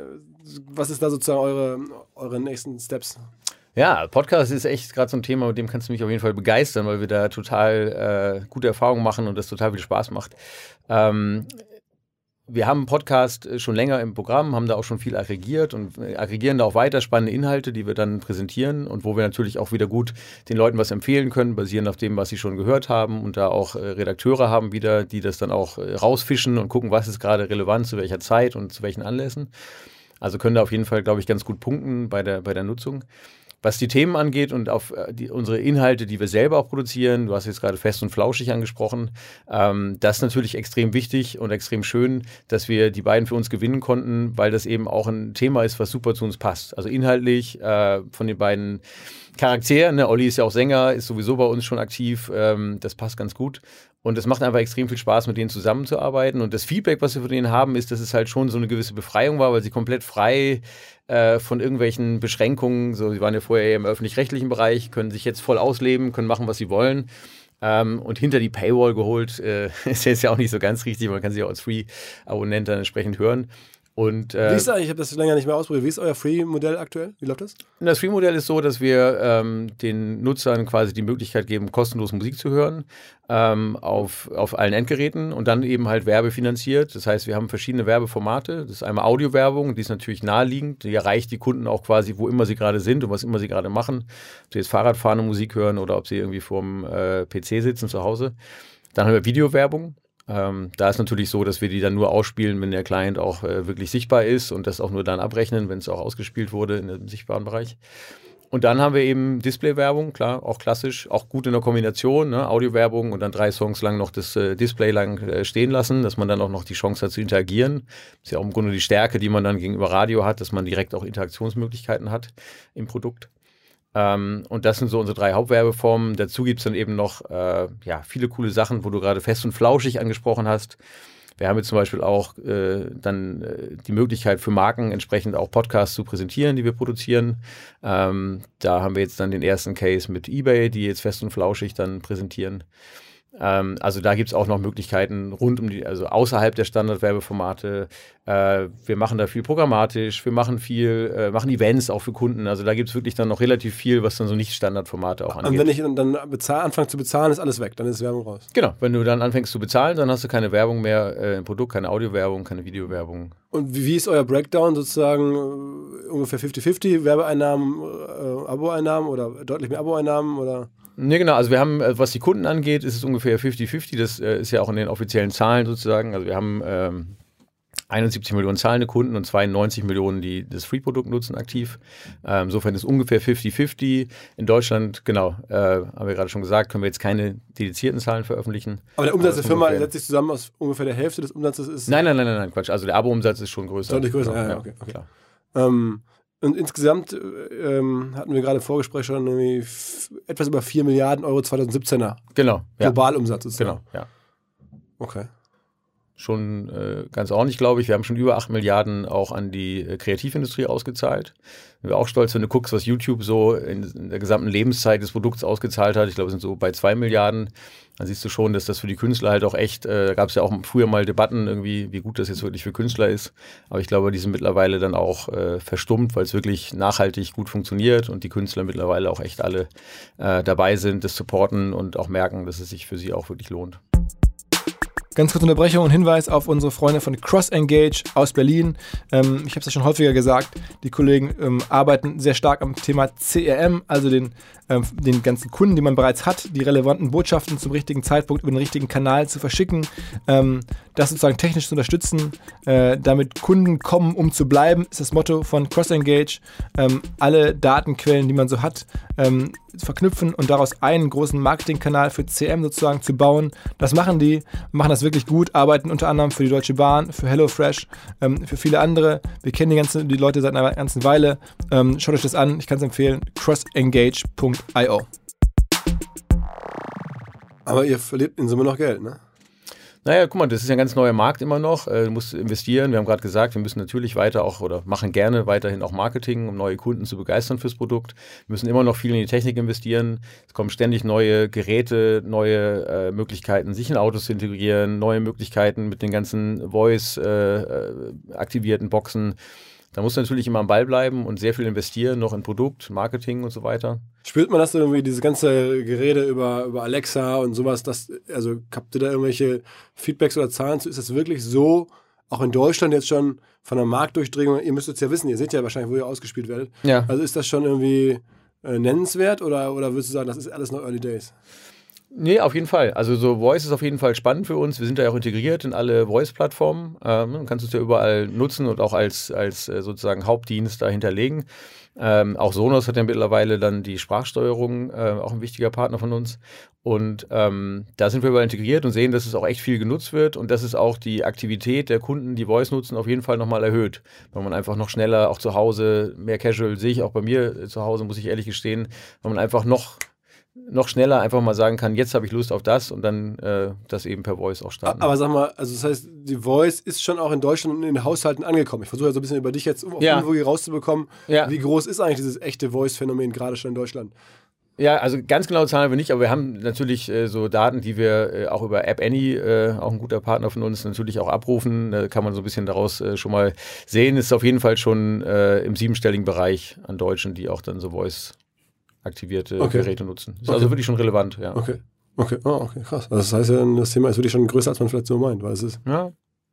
[SPEAKER 4] was ist da sozusagen eure, eure nächsten Steps?
[SPEAKER 3] Ja, Podcast ist echt gerade so ein Thema, mit dem kannst du mich auf jeden Fall begeistern, weil wir da total äh, gute Erfahrungen machen und das total viel Spaß macht. Ähm, Wir haben einen Podcast schon länger im Programm, haben da auch schon viel aggregiert und aggregieren da auch weiter spannende Inhalte, die wir dann präsentieren und wo wir natürlich auch wieder gut den Leuten was empfehlen können, basierend auf dem, was sie schon gehört haben und da auch äh, Redakteure haben wieder, die das dann auch äh, rausfischen und gucken, was ist gerade relevant, zu welcher Zeit und zu welchen Anlässen. Also können da auf jeden Fall, glaube ich, ganz gut punkten bei der, bei der Nutzung. Was die Themen angeht und auf die, unsere Inhalte, die wir selber auch produzieren, du hast jetzt gerade Fest und Flauschig angesprochen, ähm, das ist natürlich extrem wichtig und extrem schön, dass wir die beiden für uns gewinnen konnten, weil das eben auch ein Thema ist, was super zu uns passt. Also inhaltlich äh, von den beiden Charakteren, ne? Olli ist ja auch Sänger, ist sowieso bei uns schon aktiv, ähm, das passt ganz gut. Und es macht einfach extrem viel Spaß, mit denen zusammenzuarbeiten. Und das Feedback, was wir von denen haben, ist, dass es halt schon so eine gewisse Befreiung war, weil sie komplett frei äh, von irgendwelchen Beschränkungen, so, sie waren ja vorher eher im öffentlich-rechtlichen Bereich, können sich jetzt voll ausleben, können machen, was sie wollen. Ähm, und hinter die Paywall geholt, äh, ist jetzt ja auch nicht so ganz richtig, man kann sie auch als Free-Abonnent dann entsprechend hören. Und, äh,
[SPEAKER 4] Wie ist das? Ich habe das länger nicht mehr ausprobiert. Wie ist euer Free-Modell aktuell? Wie läuft das?
[SPEAKER 3] Das Free-Modell ist so, dass wir ähm, den Nutzern quasi die Möglichkeit geben, kostenlos Musik zu hören ähm, auf, auf allen Endgeräten und dann eben halt werbefinanziert. Das heißt, wir haben verschiedene Werbeformate. Das ist einmal Audiowerbung, die ist natürlich naheliegend. Die erreicht die Kunden auch quasi, wo immer sie gerade sind und was immer sie gerade machen. Ob sie jetzt Fahrrad fahren und Musik hören oder ob sie irgendwie vorm äh, P C sitzen zu Hause. Dann haben wir Videowerbung. Ähm, da ist natürlich so, dass wir die dann nur ausspielen, wenn der Client auch äh, wirklich sichtbar ist und das auch nur dann abrechnen, wenn es auch ausgespielt wurde in dem sichtbaren Bereich. Und dann haben wir eben Display-Werbung, klar, auch klassisch, auch gut in der Kombination, ne? Audiowerbung und dann drei Songs lang noch das äh, Display lang äh, stehen lassen, dass man dann auch noch die Chance hat zu interagieren. Das ist ja auch im Grunde die Stärke, die man dann gegenüber Radio hat, dass man direkt auch Interaktionsmöglichkeiten hat im Produkt. Ähm, und das sind so unsere drei Hauptwerbeformen. Dazu gibt es dann eben noch äh, ja, viele coole Sachen, wo du gerade Fest und Flauschig angesprochen hast. Wir haben jetzt zum Beispiel auch äh, dann äh, die Möglichkeit für Marken entsprechend auch Podcasts zu präsentieren, die wir produzieren. Ähm, da haben wir jetzt dann den ersten Case mit eBay, die jetzt Fest und Flauschig dann präsentieren. Ähm, also da gibt es auch noch Möglichkeiten rund um die, also außerhalb der Standardwerbeformate. Äh, wir machen da viel programmatisch, wir machen viel, äh, machen Events auch für Kunden. Also da gibt es wirklich dann noch relativ viel, was dann so nicht Standardformate auch angeht.
[SPEAKER 4] Und wenn ich dann bezahl, anfange zu bezahlen, ist alles weg, dann ist Werbung raus.
[SPEAKER 3] Genau, wenn du dann anfängst zu bezahlen, dann hast du keine Werbung mehr äh, im Produkt, keine Audiowerbung, keine Videowerbung.
[SPEAKER 4] Und wie, wie ist euer Breakdown sozusagen? Äh, ungefähr fünfzig fünfzig, Werbeeinnahmen, äh, Abo-Einnahmen oder deutlich mehr Abo-Einnahmen oder?
[SPEAKER 3] Ne, genau, also wir haben, was die Kunden angeht, ist es ungefähr fünfzig fünfzig, das äh, ist ja auch in den offiziellen Zahlen sozusagen, also wir haben ähm, einundsiebzig Millionen zahlende Kunden und zweiundneunzig Millionen, die das Free-Produkt nutzen aktiv. Ähm, insofern ist es ungefähr fünfzig fünfzig. In Deutschland, genau, äh, haben wir gerade schon gesagt, können wir jetzt keine dedizierten Zahlen veröffentlichen.
[SPEAKER 4] Aber der Umsatz der Firma setzt sich zusammen aus ungefähr der Hälfte des Umsatzes ist...
[SPEAKER 3] Nein, nein, nein, nein, nein, Quatsch, also der Abo-Umsatz ist schon größer.
[SPEAKER 4] Deutlich größer,
[SPEAKER 3] genau,
[SPEAKER 4] ja, ja, okay, okay. Klar. Ähm, Und insgesamt ähm, hatten wir gerade im Vorgespräch schon irgendwie f- etwas über vier Milliarden Euro zweitausendsiebzehner
[SPEAKER 3] Genau. Ja.
[SPEAKER 4] Globalumsatz ist
[SPEAKER 3] Genau, ja.
[SPEAKER 4] Okay.
[SPEAKER 3] Schon äh, ganz ordentlich, glaube ich. Wir haben schon über acht Milliarden auch an die äh, Kreativindustrie ausgezahlt. Sind wir auch stolz, wenn du guckst, was YouTube so in, in der gesamten Lebenszeit des Produkts ausgezahlt hat. Ich glaube, wir sind so bei zwei Milliarden. Dann siehst du schon, dass das für die Künstler halt auch echt, äh, da gab es ja auch früher mal Debatten irgendwie, wie gut das jetzt wirklich für Künstler ist. Aber ich glaube, die sind mittlerweile dann auch äh, verstummt, weil es wirklich nachhaltig gut funktioniert und die Künstler mittlerweile auch echt alle äh, dabei sind, das supporten und auch merken, dass es sich für sie auch wirklich lohnt.
[SPEAKER 1] Ganz kurze Unterbrechung und Hinweis auf unsere Freunde von CrossEngage aus Berlin. Ähm, ich habe es ja schon häufiger gesagt, die Kollegen ähm, arbeiten sehr stark am Thema C R M, also den, ähm, den ganzen Kunden, die man bereits hat, die relevanten Botschaften zum richtigen Zeitpunkt über den richtigen Kanal zu verschicken, ähm, das sozusagen technisch zu unterstützen, äh, damit Kunden kommen, um zu bleiben, ist das Motto von CrossEngage. Ähm, alle Datenquellen, die man so hat, ähm, verknüpfen und daraus einen großen Marketingkanal für C R M sozusagen zu bauen. Das machen die, machen das wirklich gut, arbeiten unter anderem für die Deutsche Bahn, für HelloFresh, ähm, für viele andere. Wir kennen die, ganze, die Leute seit einer ganzen Weile. Ähm, schaut euch das an, ich kann es empfehlen, crossengage punkt io.
[SPEAKER 4] Aber ihr verliert in Summe noch Geld, ne?
[SPEAKER 3] Naja, guck mal, das ist ja ein ganz neuer Markt immer noch. Du musst investieren. Wir haben gerade gesagt, wir müssen natürlich weiter auch oder machen gerne weiterhin auch Marketing, um neue Kunden zu begeistern fürs Produkt. Wir müssen immer noch viel in die Technik investieren. Es kommen ständig neue Geräte, neue äh, Möglichkeiten, sich in Autos zu integrieren, neue Möglichkeiten mit den ganzen Voice-aktivierten äh, Boxen. Da muss man natürlich immer am Ball bleiben und sehr viel investieren, noch in Produkt, Marketing und so weiter.
[SPEAKER 4] Spürt man das irgendwie, dieses ganze Gerede über, über Alexa und sowas, das, also habt ihr da irgendwelche Feedbacks oder Zahlen zu? Ist das wirklich so, auch in Deutschland jetzt schon von der Marktdurchdringung, ihr müsst es ja wissen, ihr seht ja wahrscheinlich, wo ihr ausgespielt werdet.
[SPEAKER 3] Ja.
[SPEAKER 4] Also ist das schon irgendwie äh, nennenswert oder, oder würdest du sagen, das ist alles noch Early Days?
[SPEAKER 3] Nee, auf jeden Fall. Also so Voice ist auf jeden Fall spannend für uns. Wir sind da ja auch integriert in alle Voice-Plattformen. Ähm, du kannst es ja überall nutzen und auch als, als äh, sozusagen Hauptdienst da hinterlegen. Ähm, auch Sonos hat ja mittlerweile dann die Sprachsteuerung, äh, auch ein wichtiger Partner von uns. Und ähm, da sind wir überall integriert und sehen, dass es auch echt viel genutzt wird und dass es auch die Aktivität der Kunden, die Voice nutzen, auf jeden Fall nochmal erhöht. Weil man einfach noch schneller, auch zu Hause, mehr Casual sehe ich auch bei mir äh, zu Hause, muss ich ehrlich gestehen, weil man einfach noch noch schneller einfach mal sagen kann, jetzt habe ich Lust auf das und dann äh, das eben per Voice auch starten.
[SPEAKER 4] Aber sag mal, also das heißt, die Voice ist schon auch in Deutschland und in den Haushalten angekommen. Ich versuche ja so ein bisschen über dich jetzt auf
[SPEAKER 3] ja.
[SPEAKER 4] Info rauszubekommen.
[SPEAKER 3] Ja.
[SPEAKER 4] Wie groß ist eigentlich dieses echte Voice-Phänomen gerade schon in Deutschland?
[SPEAKER 3] Ja, also ganz genaue Zahlen haben wir nicht, aber wir haben natürlich äh, so Daten, die wir äh, auch über App Annie, äh, auch ein guter Partner von uns, natürlich auch abrufen. Da kann man so ein bisschen daraus äh, schon mal sehen. Es ist auf jeden Fall schon äh, im siebenstelligen Bereich an Deutschen, die auch dann so Voice aktivierte
[SPEAKER 4] okay.
[SPEAKER 3] Geräte nutzen. Ist
[SPEAKER 4] okay.
[SPEAKER 3] also wirklich schon relevant, ja.
[SPEAKER 4] Okay, okay, oh, okay, krass. Also das heißt ja, das Thema ist wirklich schon größer, als man vielleicht so meint, weil es ist.
[SPEAKER 3] Ja,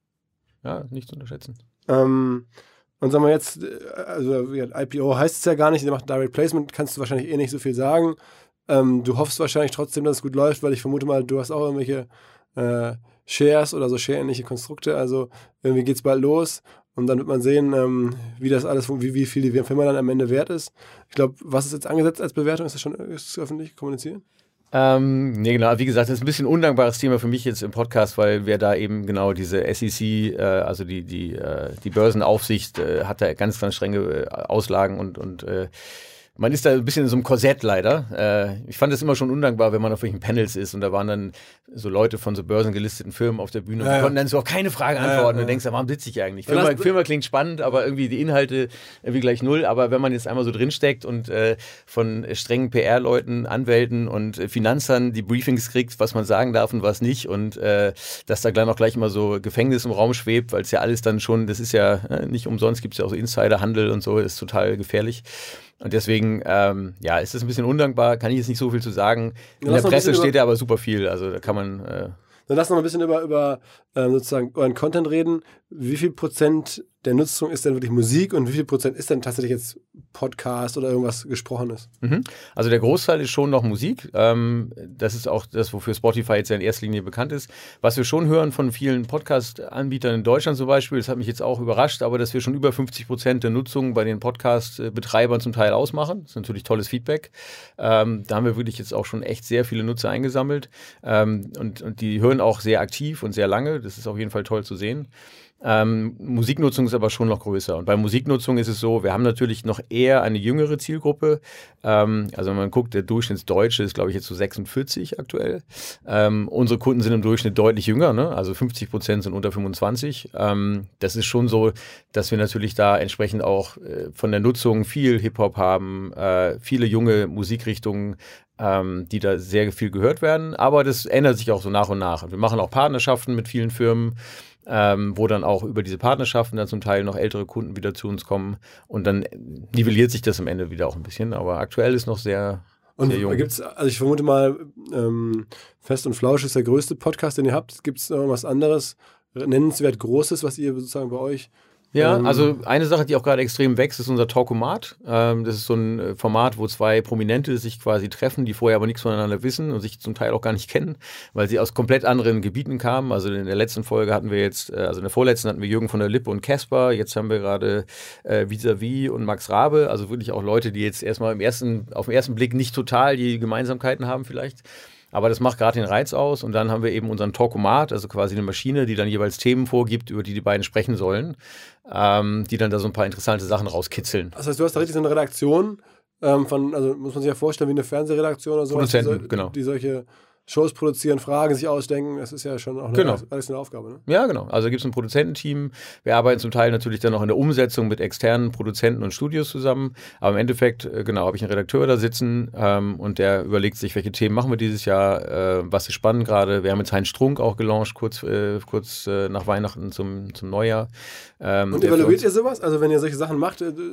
[SPEAKER 3] ja, nicht zu unterschätzen.
[SPEAKER 4] Ähm, und sagen wir jetzt, also I P O heißt es ja gar nicht, ihr macht Direct Placement, kannst du wahrscheinlich eh nicht so viel sagen. Ähm, du hoffst wahrscheinlich trotzdem, dass es gut läuft, weil ich vermute mal, du hast auch irgendwelche äh, Shares oder so Share-ähnliche Konstrukte, also irgendwie geht's bald los. Und dann wird man sehen, ähm, wie das alles, wie, wie viel die Firma dann am Ende wert ist. Ich glaube, was ist jetzt angesetzt als Bewertung? Ist das schon ist das öffentlich kommuniziert?
[SPEAKER 3] Ähm, nee, genau. Wie gesagt, das ist ein bisschen ein undankbares Thema für mich jetzt im Podcast, weil wir da eben genau diese S E C, äh, also die, die, äh, die Börsenaufsicht, äh, hat da ganz, ganz strenge äh, Auslagen und, und äh, man ist da ein bisschen in so einem Korsett leider. Äh, ich fand das immer schon undankbar, wenn man auf welchen Panels ist und da waren dann so Leute von so börsengelisteten Firmen auf der Bühne und
[SPEAKER 4] ja,
[SPEAKER 3] die
[SPEAKER 4] ja.
[SPEAKER 3] konnten dann so auf keine Frage antworten.
[SPEAKER 4] Ja, ja,
[SPEAKER 3] und du denkst, warum sitze ich eigentlich? Firma, Firma klingt spannend, aber irgendwie die Inhalte irgendwie gleich null. Aber wenn man jetzt einmal so drinsteckt und äh, von strengen P R-Leuten, Anwälten und äh, Finanzern die Briefings kriegt, was man sagen darf und was nicht und äh, dass da gleich auch gleich immer so Gefängnis im Raum schwebt, weil es ja alles dann schon, das ist ja äh, nicht umsonst, gibt es ja auch so Insiderhandel und so, ist total gefährlich. Und deswegen, ähm, ja, ist das ein bisschen undankbar, kann ich jetzt nicht so viel zu sagen. In
[SPEAKER 4] ja,
[SPEAKER 3] der Presse steht ja aber super viel, also da kann man... Äh
[SPEAKER 4] Dann lass noch ein bisschen über, über ähm, sozusagen euren Content reden. Wie viel Prozent der Nutzung ist denn wirklich Musik und wie viel Prozent ist denn tatsächlich jetzt Podcast oder irgendwas Gesprochenes?
[SPEAKER 3] Mhm. Also der Großteil ist schon noch Musik. Ähm, das ist auch das, wofür Spotify jetzt ja in erster Linie bekannt ist. Was wir schon hören von vielen Podcast-Anbietern in Deutschland zum Beispiel, das hat mich jetzt auch überrascht, aber dass wir schon über fünfzig Prozent der Nutzung bei den Podcast-Betreibern zum Teil ausmachen. Das ist natürlich tolles Feedback. Ähm, da haben wir wirklich jetzt auch schon echt sehr viele Nutzer eingesammelt. Ähm, und, und die hören auch sehr aktiv und sehr lange. Das ist auf jeden Fall toll zu sehen. Ähm, Musiknutzung ist aber schon noch größer. Und bei Musiknutzung ist es so, wir haben natürlich noch eher eine jüngere Zielgruppe. Ähm, also wenn man guckt, der Durchschnittsdeutsche ist, glaube ich, jetzt so sechsundvierzig aktuell. Ähm, unsere Kunden sind im Durchschnitt deutlich jünger, ne? Also fünfzig Prozent sind unter fünfundzwanzig. Ähm, das ist schon so, dass wir natürlich da entsprechend auch äh, von der Nutzung viel Hip-Hop haben, äh, viele junge Musikrichtungen, ähm, die da sehr viel gehört werden. Aber das ändert sich auch so nach und nach. Und wir machen auch Partnerschaften mit vielen Firmen, Ähm, wo dann auch über diese Partnerschaften dann zum Teil noch ältere Kunden wieder zu uns kommen und dann nivelliert sich das am Ende wieder auch ein bisschen, aber aktuell ist noch sehr,
[SPEAKER 4] und
[SPEAKER 3] sehr jung.
[SPEAKER 4] Gibt's, also ich vermute mal, ähm, Fest und Flausch ist der größte Podcast, den ihr habt. Gibt es noch was anderes, nennenswert Großes, was ihr sozusagen bei euch...
[SPEAKER 3] Ja,
[SPEAKER 4] ähm,
[SPEAKER 3] also eine Sache, die auch gerade extrem wächst, ist unser Talkomat. Ähm, das ist so ein Format, wo zwei Prominente sich quasi treffen, die vorher aber nichts voneinander wissen und sich zum Teil auch gar nicht kennen, weil sie aus komplett anderen Gebieten kamen. Also in der letzten Folge hatten wir jetzt, also in der vorletzten hatten wir Jürgen von der Lippe und Casper. Jetzt haben wir gerade äh, Vis-a-vis und Max Rabe. Also wirklich auch Leute, die jetzt erstmal im ersten, auf den ersten Blick nicht total die Gemeinsamkeiten haben vielleicht. Aber das macht gerade den Reiz aus und dann haben wir eben unseren Talkomat, also quasi eine Maschine, die dann jeweils Themen vorgibt, über die die beiden sprechen sollen, ähm, die dann da so ein paar interessante Sachen rauskitzeln.
[SPEAKER 4] Das heißt, du hast da richtig so eine Redaktion ähm, von, also muss man sich ja vorstellen, wie eine Fernsehredaktion oder so.
[SPEAKER 3] Produzenten,
[SPEAKER 4] die, so,
[SPEAKER 3] genau.
[SPEAKER 4] Die solche Shows produzieren, Fragen sich ausdenken, das ist ja schon auch eine,
[SPEAKER 3] genau.
[SPEAKER 4] alles eine Aufgabe. Ne?
[SPEAKER 3] Ja, genau. Also gibt es ein Produzententeam. Wir arbeiten zum Teil natürlich dann auch in der Umsetzung mit externen Produzenten und Studios zusammen. Aber im Endeffekt, genau, habe ich einen Redakteur da sitzen ähm, und der überlegt sich, welche Themen machen wir dieses Jahr, äh, was ist spannend gerade. Wir haben jetzt Heinz Strunk auch gelauncht, kurz, äh, kurz äh, nach Weihnachten zum, zum Neujahr. Ähm,
[SPEAKER 4] und evaluiert ihr sowas? Also wenn ihr solche Sachen macht, äh,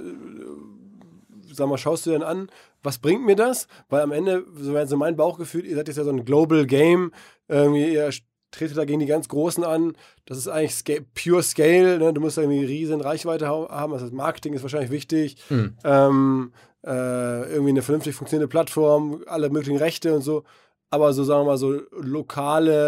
[SPEAKER 4] sag mal, schaust du dann an, was bringt mir das? Weil am Ende, so mein Bauchgefühl, ihr seid jetzt ja so ein Global Game, irgendwie, ihr tretet da gegen die ganz Großen an, das ist eigentlich scale, pure Scale, ne? Du musst irgendwie riesen Reichweite haben, das heißt, Marketing ist wahrscheinlich wichtig, hm. ähm, äh, irgendwie eine vernünftig funktionierende Plattform, alle möglichen Rechte und so, aber so, sagen wir mal, so lokale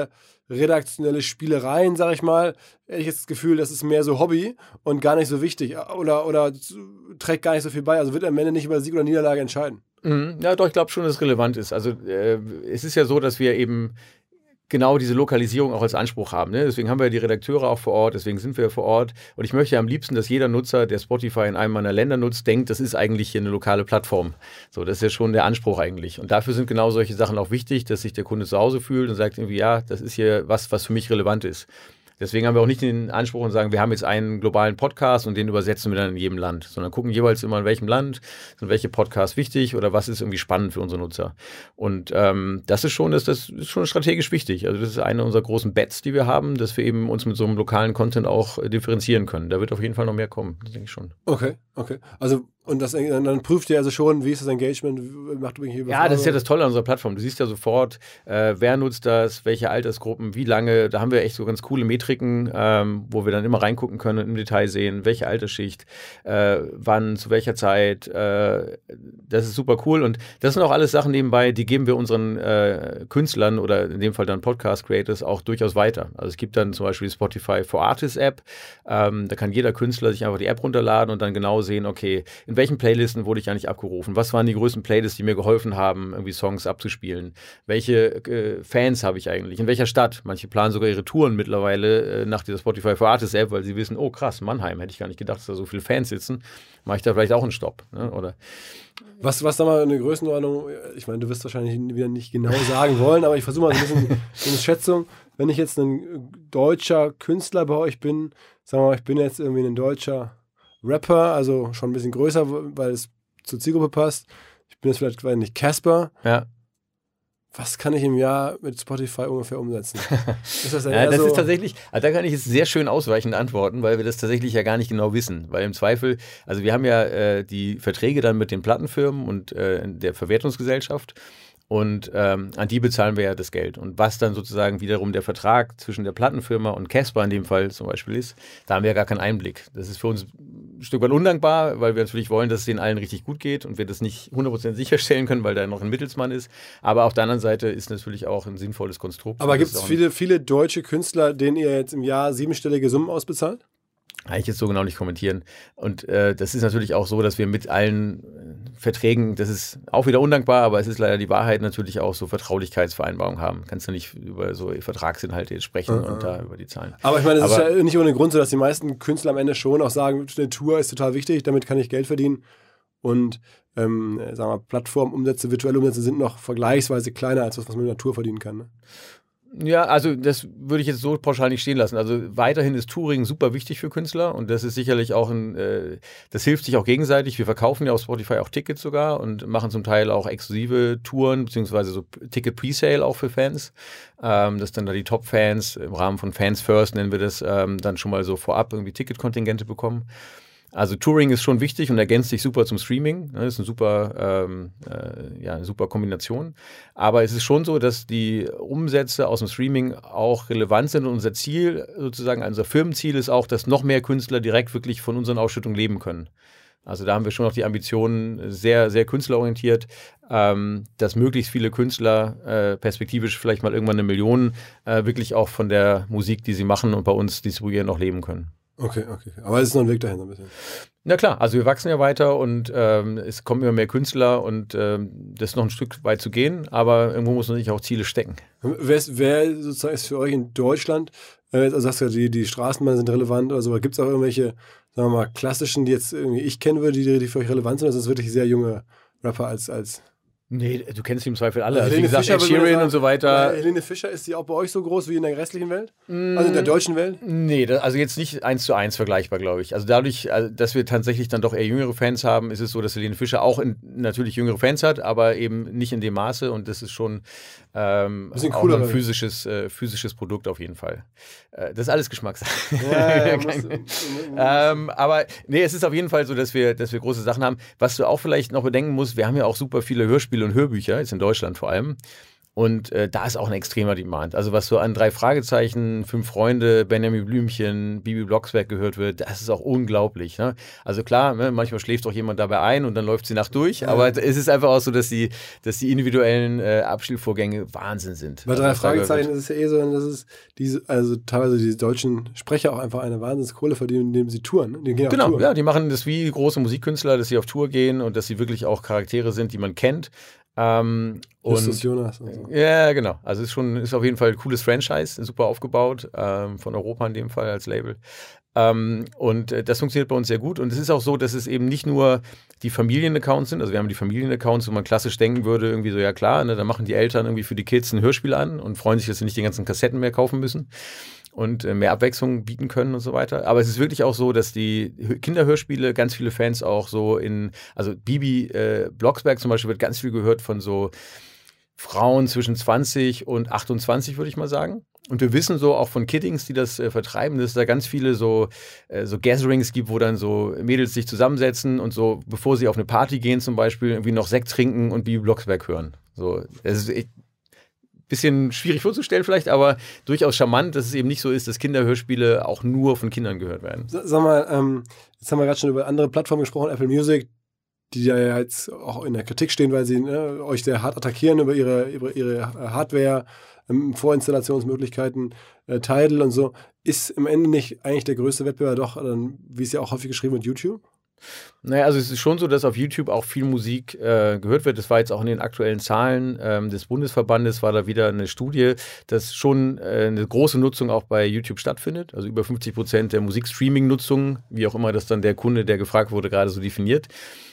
[SPEAKER 4] redaktionelle Spielereien, sag ich mal, hätte ich jetzt das Gefühl, das ist mehr so Hobby und gar nicht so wichtig oder, oder trägt gar nicht so viel bei. Also wird am Ende nicht über Sieg oder Niederlage entscheiden.
[SPEAKER 3] Mhm. Ja, doch, ich glaube schon, dass es relevant ist. Also äh, es ist ja so, dass wir eben genau diese Lokalisierung auch als Anspruch haben. Ne? Deswegen haben wir die Redakteure auch vor Ort, deswegen sind wir vor Ort. Und ich möchte ja am liebsten, dass jeder Nutzer, der Spotify in einem meiner Länder nutzt, denkt, das ist eigentlich hier eine lokale Plattform. So, das ist ja schon der Anspruch eigentlich. Und dafür sind genau solche Sachen auch wichtig, dass sich der Kunde zu Hause fühlt und sagt irgendwie, ja, das ist hier was, was für mich relevant ist. Deswegen haben wir auch nicht den Anspruch und sagen, wir haben jetzt einen globalen Podcast und den übersetzen wir dann in jedem Land, sondern gucken jeweils immer, in welchem Land sind welche Podcasts wichtig oder was ist irgendwie spannend für unsere Nutzer. Und ähm, das ist schon, das, das ist schon strategisch wichtig. Also das ist eine unserer großen Bets, die wir haben, dass wir eben uns mit so einem lokalen Content auch äh, differenzieren können. Da wird auf jeden Fall noch mehr kommen, das denke ich schon.
[SPEAKER 4] Okay, okay. Also und das, dann, dann prüft ihr also schon, wie ist das Engagement? Macht hier
[SPEAKER 3] ja, das ist ja das Tolle an unserer Plattform. Du siehst ja sofort, äh, wer nutzt das, welche Altersgruppen, wie lange. Da haben wir echt so ganz coole Metriken, ähm, wo wir dann immer reingucken können und im Detail sehen, welche Altersschicht, äh, wann, zu welcher Zeit. Äh, das ist super cool. Und das sind auch alles Sachen nebenbei, die geben wir unseren äh, Künstlern oder in dem Fall dann Podcast-Creators auch durchaus weiter. Also es gibt dann zum Beispiel die Spotify for Artists App. Ähm, da kann jeder Künstler sich einfach die App runterladen und dann genau sehen, okay, in welchen Playlisten wurde ich eigentlich abgerufen? Was waren die größten Playlists, die mir geholfen haben, irgendwie Songs abzuspielen? Welche äh, Fans habe ich eigentlich? In welcher Stadt? Manche planen sogar ihre Touren mittlerweile äh, nach dieser Spotify for Artists App, weil sie wissen, oh krass, Mannheim, hätte ich gar nicht gedacht, dass da so viele Fans sitzen. Mache ich da vielleicht auch einen Stopp? Ne? Oder
[SPEAKER 4] Was, was da mal eine Größenordnung, ich meine, du wirst wahrscheinlich wieder nicht genau sagen wollen, aber ich versuche mal so ein bisschen so eine Schätzung. Wenn ich jetzt ein deutscher Künstler bei euch bin, sagen wir mal, ich bin jetzt irgendwie ein deutscher Rapper, also schon ein bisschen größer, weil es zur Zielgruppe passt. Ich bin jetzt vielleicht, weiß nicht, Casper.
[SPEAKER 3] Ja.
[SPEAKER 4] Was kann ich im Jahr mit Spotify ungefähr umsetzen? Ist das,
[SPEAKER 3] ja, das
[SPEAKER 4] so?
[SPEAKER 3] ist tatsächlich, also da kann ich jetzt sehr schön ausweichend antworten, weil wir das tatsächlich ja gar nicht genau wissen. Weil im Zweifel, also wir haben ja äh, die Verträge dann mit den Plattenfirmen und äh, der Verwertungsgesellschaft. Und ähm, an die bezahlen wir ja das Geld. Und was dann sozusagen wiederum der Vertrag zwischen der Plattenfirma und Casper in dem Fall zum Beispiel ist, da haben wir ja gar keinen Einblick. Das ist für uns ein Stück weit undankbar, weil wir natürlich wollen, dass es denen allen richtig gut geht und wir das nicht hundert Prozent sicherstellen können, weil da noch ein Mittelsmann ist. Aber auf der anderen Seite ist natürlich auch ein sinnvolles Konstrukt.
[SPEAKER 4] Aber gibt es viele, viele deutsche Künstler, denen ihr jetzt im Jahr siebenstellige Summen ausbezahlt?
[SPEAKER 3] Kann ich jetzt so genau nicht kommentieren. Und äh, das ist natürlich auch so, dass wir mit allen äh, Verträgen, das ist auch wieder undankbar, aber es ist leider die Wahrheit, natürlich auch so Vertraulichkeitsvereinbarungen haben. Kannst du nicht über so Vertragsinhalte jetzt sprechen uh-huh. und da über die Zahlen.
[SPEAKER 4] Aber ich meine, das aber, ist ja nicht ohne Grund so, dass die meisten Künstler am Ende schon auch sagen, eine Tour ist total wichtig, damit kann ich Geld verdienen. Und ähm, sagen wir, Plattformumsätze, virtuelle Umsätze sind noch vergleichsweise kleiner als das, was man mit einer Tour verdienen kann. Ne?
[SPEAKER 3] Ja, also das würde ich jetzt so pauschal nicht stehen lassen. Also weiterhin ist Touring super wichtig für Künstler und das ist sicherlich auch ein, äh, das hilft sich auch gegenseitig. Wir verkaufen ja auf Spotify auch Tickets sogar und machen zum Teil auch exklusive Touren, beziehungsweise so Ticket-Presale auch für Fans. Ähm, dass dann da die Top-Fans im Rahmen von Fans First, nennen wir das, ähm, dann schon mal so vorab irgendwie Ticketkontingente bekommen. Also Touring ist schon wichtig und ergänzt sich super zum Streaming. Das ist eine super, ähm, äh, ja, eine super Kombination. Aber es ist schon so, dass die Umsätze aus dem Streaming auch relevant sind. Und unser Ziel, sozusagen unser Firmenziel ist auch, dass noch mehr Künstler direkt wirklich von unseren Ausschüttungen leben können. Also da haben wir schon noch die Ambitionen, sehr, sehr künstlerorientiert, ähm, dass möglichst viele Künstler äh, perspektivisch vielleicht mal irgendwann eine Million äh, wirklich auch von der Musik, die sie machen und bei uns distribuieren, noch leben können.
[SPEAKER 4] Okay, okay. Aber es ist noch ein Weg dahin so ein bisschen.
[SPEAKER 3] Na klar, also wir wachsen ja weiter und ähm, es kommen immer mehr Künstler und ähm, das ist noch ein Stück weit zu gehen, aber irgendwo muss man sich auch Ziele stecken.
[SPEAKER 4] Wer, ist, wer sozusagen ist für euch in Deutschland, äh, also sagst du ja, die, die Straßenbahnen sind relevant oder so, aber gibt es auch irgendwelche, sagen wir mal, klassischen, die jetzt irgendwie ich kennen würde, die, die für euch relevant sind, oder sind das wirklich sehr junge Rapper als, als
[SPEAKER 3] Nee, du kennst die im Zweifel alle.
[SPEAKER 4] Also
[SPEAKER 3] Helene also wie gesagt,
[SPEAKER 4] Fischer,
[SPEAKER 3] Ed Sheeran und so weiter.
[SPEAKER 4] Helene Fischer, ist die auch bei euch so groß wie in der restlichen Welt? Mm, also in der deutschen Welt?
[SPEAKER 3] Nee, das, also jetzt nicht eins zu eins vergleichbar, glaube ich. Also dadurch, also dass wir tatsächlich dann doch eher jüngere Fans haben, ist es so, dass Helene Fischer auch in, natürlich jüngere Fans hat, aber eben nicht in dem Maße und das ist schon ähm, auch ein physisches, äh, physisches Produkt auf jeden Fall. Äh, das ist alles Geschmackssache. Ja, ja, muss, ähm, aber nee, es ist auf jeden Fall so, dass wir, dass wir große Sachen haben. Was du auch vielleicht noch bedenken musst, wir haben ja auch super viele Hörspiele und Hörbücher, jetzt in Deutschland vor allem. Und äh, da ist auch ein extremer Demand. Also was so an drei Fragezeichen, fünf Freunde, Benjamin Blümchen, Bibi Blocksberg gehört wird, das ist auch unglaublich. Ne? Also klar, ne, manchmal schläft auch jemand dabei ein und dann läuft die Nacht durch, aber ja. es ist einfach auch so, dass die, dass die individuellen äh, Abspielvorgänge Wahnsinn sind.
[SPEAKER 4] Bei drei Fragezeichen ist es ja eh so, dass es diese, also teilweise die deutschen Sprecher auch einfach eine Wahnsinnskohle verdienen, indem sie touren. Die gehen
[SPEAKER 3] genau,
[SPEAKER 4] auf Tour.
[SPEAKER 3] Ja, die machen das wie große Musikkünstler, dass sie auf Tour gehen und dass sie wirklich auch Charaktere sind, die man kennt. Ähm,
[SPEAKER 4] Justus Jonas. Und so.
[SPEAKER 3] Ja, genau. Also ist schon ist auf jeden Fall ein cooles Franchise, super aufgebaut, ähm, von Europa in dem Fall als Label. Ähm, und äh, das funktioniert bei uns sehr gut. Und es ist auch so, dass es eben nicht nur die Familienaccounts sind. Also wir haben die Familienaccounts, wo man klassisch denken würde, irgendwie so, ja klar, ne, da machen die Eltern irgendwie für die Kids ein Hörspiel an und freuen sich, dass sie nicht die ganzen Kassetten mehr kaufen müssen und äh, mehr Abwechslung bieten können und so weiter. Aber es ist wirklich auch so, dass die Kinderhörspiele ganz viele Fans auch so in, also Bibi äh, Blocksberg zum Beispiel wird ganz viel gehört von so Frauen zwischen zwanzig und achtundzwanzig, würde ich mal sagen. Und wir wissen so auch von Kiddings, die das äh, vertreiben, dass es da ganz viele so, äh, so Gatherings gibt, wo dann so Mädels sich zusammensetzen und so, bevor sie auf eine Party gehen zum Beispiel, irgendwie noch Sekt trinken und Bibi Blocksberg hören. So, es ist echt bisschen schwierig vorzustellen vielleicht, aber durchaus charmant, dass es eben nicht so ist, dass Kinderhörspiele auch nur von Kindern gehört werden.
[SPEAKER 4] Sag mal, ähm, jetzt haben wir gerade schon über andere Plattformen gesprochen, Apple Music, die ja jetzt auch in der Kritik stehen, weil sie ne, euch sehr hart attackieren über ihre, über ihre Hardware, ähm, Vorinstallationsmöglichkeiten, äh, Tidal und so. Ist im Ende nicht eigentlich der größte Wettbewerb doch, dann, wie es ja auch häufig geschrieben wird, YouTube?
[SPEAKER 3] Naja, also es ist schon so, dass auf YouTube auch viel Musik äh, gehört wird. Das war jetzt auch in den aktuellen Zahlen ähm, des Bundesverbandes, war da wieder eine Studie, dass schon äh, eine große Nutzung auch bei YouTube stattfindet. Also über fünfzig Prozent der Musikstreaming-Nutzung, wie auch immer das dann der Kunde, der gefragt wurde, gerade so definiert.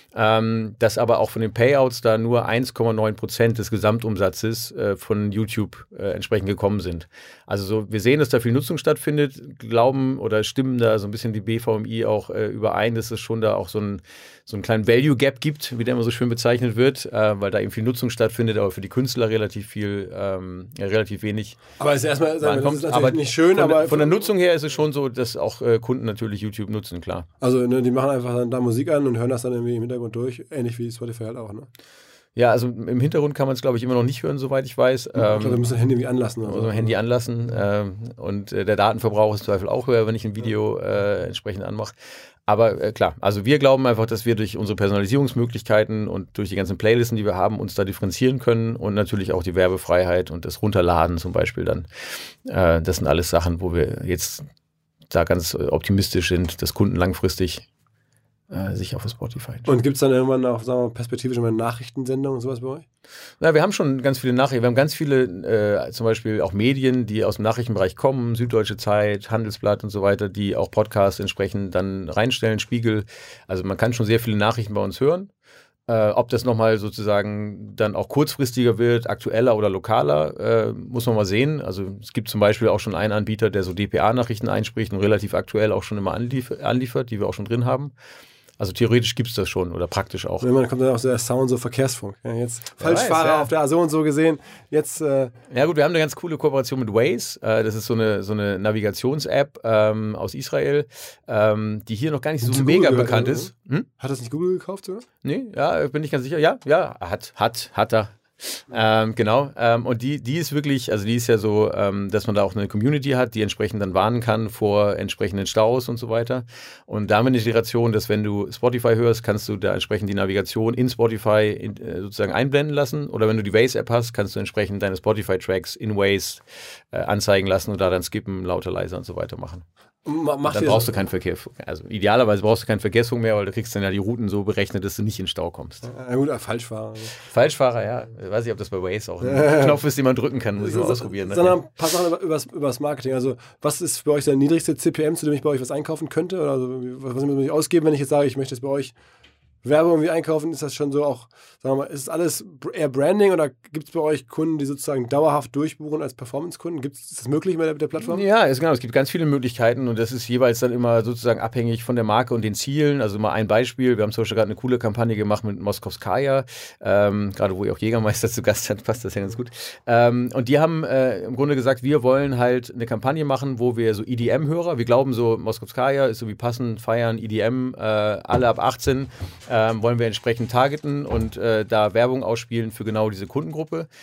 [SPEAKER 3] Ähm, dass aber auch von den Payouts da nur eins Komma neun Prozent des Gesamtumsatzes äh, von YouTube äh, entsprechend gekommen sind. Also so, wir sehen, dass da viel Nutzung stattfindet, glauben oder stimmen da so ein bisschen die B V M I auch äh, überein, dass es schon da auch so, ein, so einen kleinen Value Gap gibt, wie der immer so schön bezeichnet wird, äh, weil da eben viel Nutzung stattfindet, aber für die Künstler relativ viel, ähm, ja, relativ wenig.
[SPEAKER 4] Aber es ist erstmal, sagen wir, das ist natürlich
[SPEAKER 3] aber
[SPEAKER 4] nicht schön,
[SPEAKER 3] von,
[SPEAKER 4] aber
[SPEAKER 3] von der Nutzung her ist es schon so, dass auch äh, Kunden natürlich YouTube nutzen, klar.
[SPEAKER 4] Also ne, die machen einfach dann da Musik an und hören das dann irgendwie im Hintergrund durch, ähnlich wie Spotify halt auch, ne?
[SPEAKER 3] Ja, also im Hintergrund kann man es, glaube ich, immer noch nicht hören, soweit ich weiß.
[SPEAKER 4] Ich glaube, wir müssen das Handy irgendwie anlassen.
[SPEAKER 3] Oder so. Handy anlassen ähm, und äh, der Datenverbrauch ist im Zweifel auch höher, wenn ich ein Video äh, entsprechend anmache. Aber äh, klar, also wir glauben einfach, dass wir durch unsere Personalisierungsmöglichkeiten und durch die ganzen Playlisten, die wir haben, uns da differenzieren können und natürlich auch die Werbefreiheit und das Runterladen zum Beispiel dann. Äh, das sind alles Sachen, wo wir jetzt da ganz optimistisch sind, dass Kunden langfristig äh, sich auf Spotify.
[SPEAKER 4] Und gibt es dann irgendwann auch, sagen wir mal, perspektivisch eine Nachrichtensendung und sowas bei euch?
[SPEAKER 3] Na, wir haben schon ganz viele Nachrichten. Wir haben ganz viele, äh, zum Beispiel auch Medien, die aus dem Nachrichtenbereich kommen, Süddeutsche Zeit, Handelsblatt und so weiter, die auch Podcasts entsprechend dann reinstellen, Spiegel. Also man kann schon sehr viele Nachrichten bei uns hören. Äh, ob das nochmal sozusagen dann auch kurzfristiger wird, aktueller oder lokaler, äh, muss man mal sehen. Also es gibt zum Beispiel auch schon einen Anbieter, der so D P A-Nachrichten einspricht und relativ aktuell auch schon immer anlief- anliefert, die wir auch schon drin haben. Also theoretisch gibt es das schon oder praktisch auch.
[SPEAKER 4] Wenn man kommt dann auch so der Sound, so Verkehrsfunk. Ja, jetzt Falschfahrer
[SPEAKER 3] weiß, ja.
[SPEAKER 4] auf der A so und so gesehen. Jetzt. Äh
[SPEAKER 3] ja gut, wir haben eine ganz coole Kooperation mit Waze. Äh, das ist so eine, so eine Navigations-App ähm, aus Israel, ähm, die hier noch gar nicht so mega
[SPEAKER 4] Google
[SPEAKER 3] bekannt
[SPEAKER 4] gehört,
[SPEAKER 3] ist. Hm?
[SPEAKER 4] Hat das nicht Google gekauft, oder?
[SPEAKER 3] Nee, ja, bin ich ganz sicher. Ja, ja, hat, hat, hat er. Ähm, genau, ähm, und die, die ist wirklich, also die ist ja so, ähm, dass man da auch eine Community hat, die entsprechend dann warnen kann vor entsprechenden Staus und so weiter. Und da haben wir eine Integration, dass wenn du Spotify hörst, kannst du da entsprechend die Navigation in Spotify in, äh, sozusagen einblenden lassen. Oder wenn du die Waze-App hast, kannst du entsprechend deine Spotify-Tracks in Waze äh, anzeigen lassen und da dann skippen, lauter, leiser und so weiter machen.
[SPEAKER 4] Macht
[SPEAKER 3] dann brauchst du keinen Verkehr, also idealerweise brauchst du keinen Verkehrsfunk mehr, weil du kriegst dann ja die Routen so berechnet, dass du nicht in den Stau kommst.
[SPEAKER 4] Ja gut, Falschfahrer.
[SPEAKER 3] Falschfahrer, ja. Ich weiß nicht, ob das bei Waze auch ein Knopf ist, den man drücken kann, muss ich mal ausprobieren.
[SPEAKER 4] Sondern ein paar Sachen über, über das Marketing. Also was ist für euch der niedrigste C P M, zu dem ich bei euch was einkaufen könnte? Oder also, was muss ich ausgeben, wenn ich jetzt sage, ich möchte jetzt bei euch Werbung irgendwie einkaufen? Ist das schon so auch, sagen wir mal, ist es alles eher Branding oder gibt es bei euch Kunden, die sozusagen dauerhaft durchbuchen als Performance-Kunden? Gibt's, ist das möglich mit der, mit der Plattform?
[SPEAKER 3] Ja, ist genau. Es gibt ganz viele Möglichkeiten und das ist jeweils dann immer sozusagen abhängig von der Marke und den Zielen. Also mal ein Beispiel. Wir haben zum Beispiel gerade eine coole Kampagne gemacht mit Moskowskaja, ähm, gerade wo ihr auch Jägermeister zu Gast hat, passt das ja ganz gut. Ähm, und die haben äh, im Grunde gesagt, wir wollen halt eine Kampagne machen, wo wir so E D M-Hörer, wir glauben so, Moskowskaja ist so wie passend, feiern, E D M, äh, alle ab achtzehn, Ähm, wollen wir entsprechend targeten und äh, da Werbung ausspielen für genau diese Kundengruppe.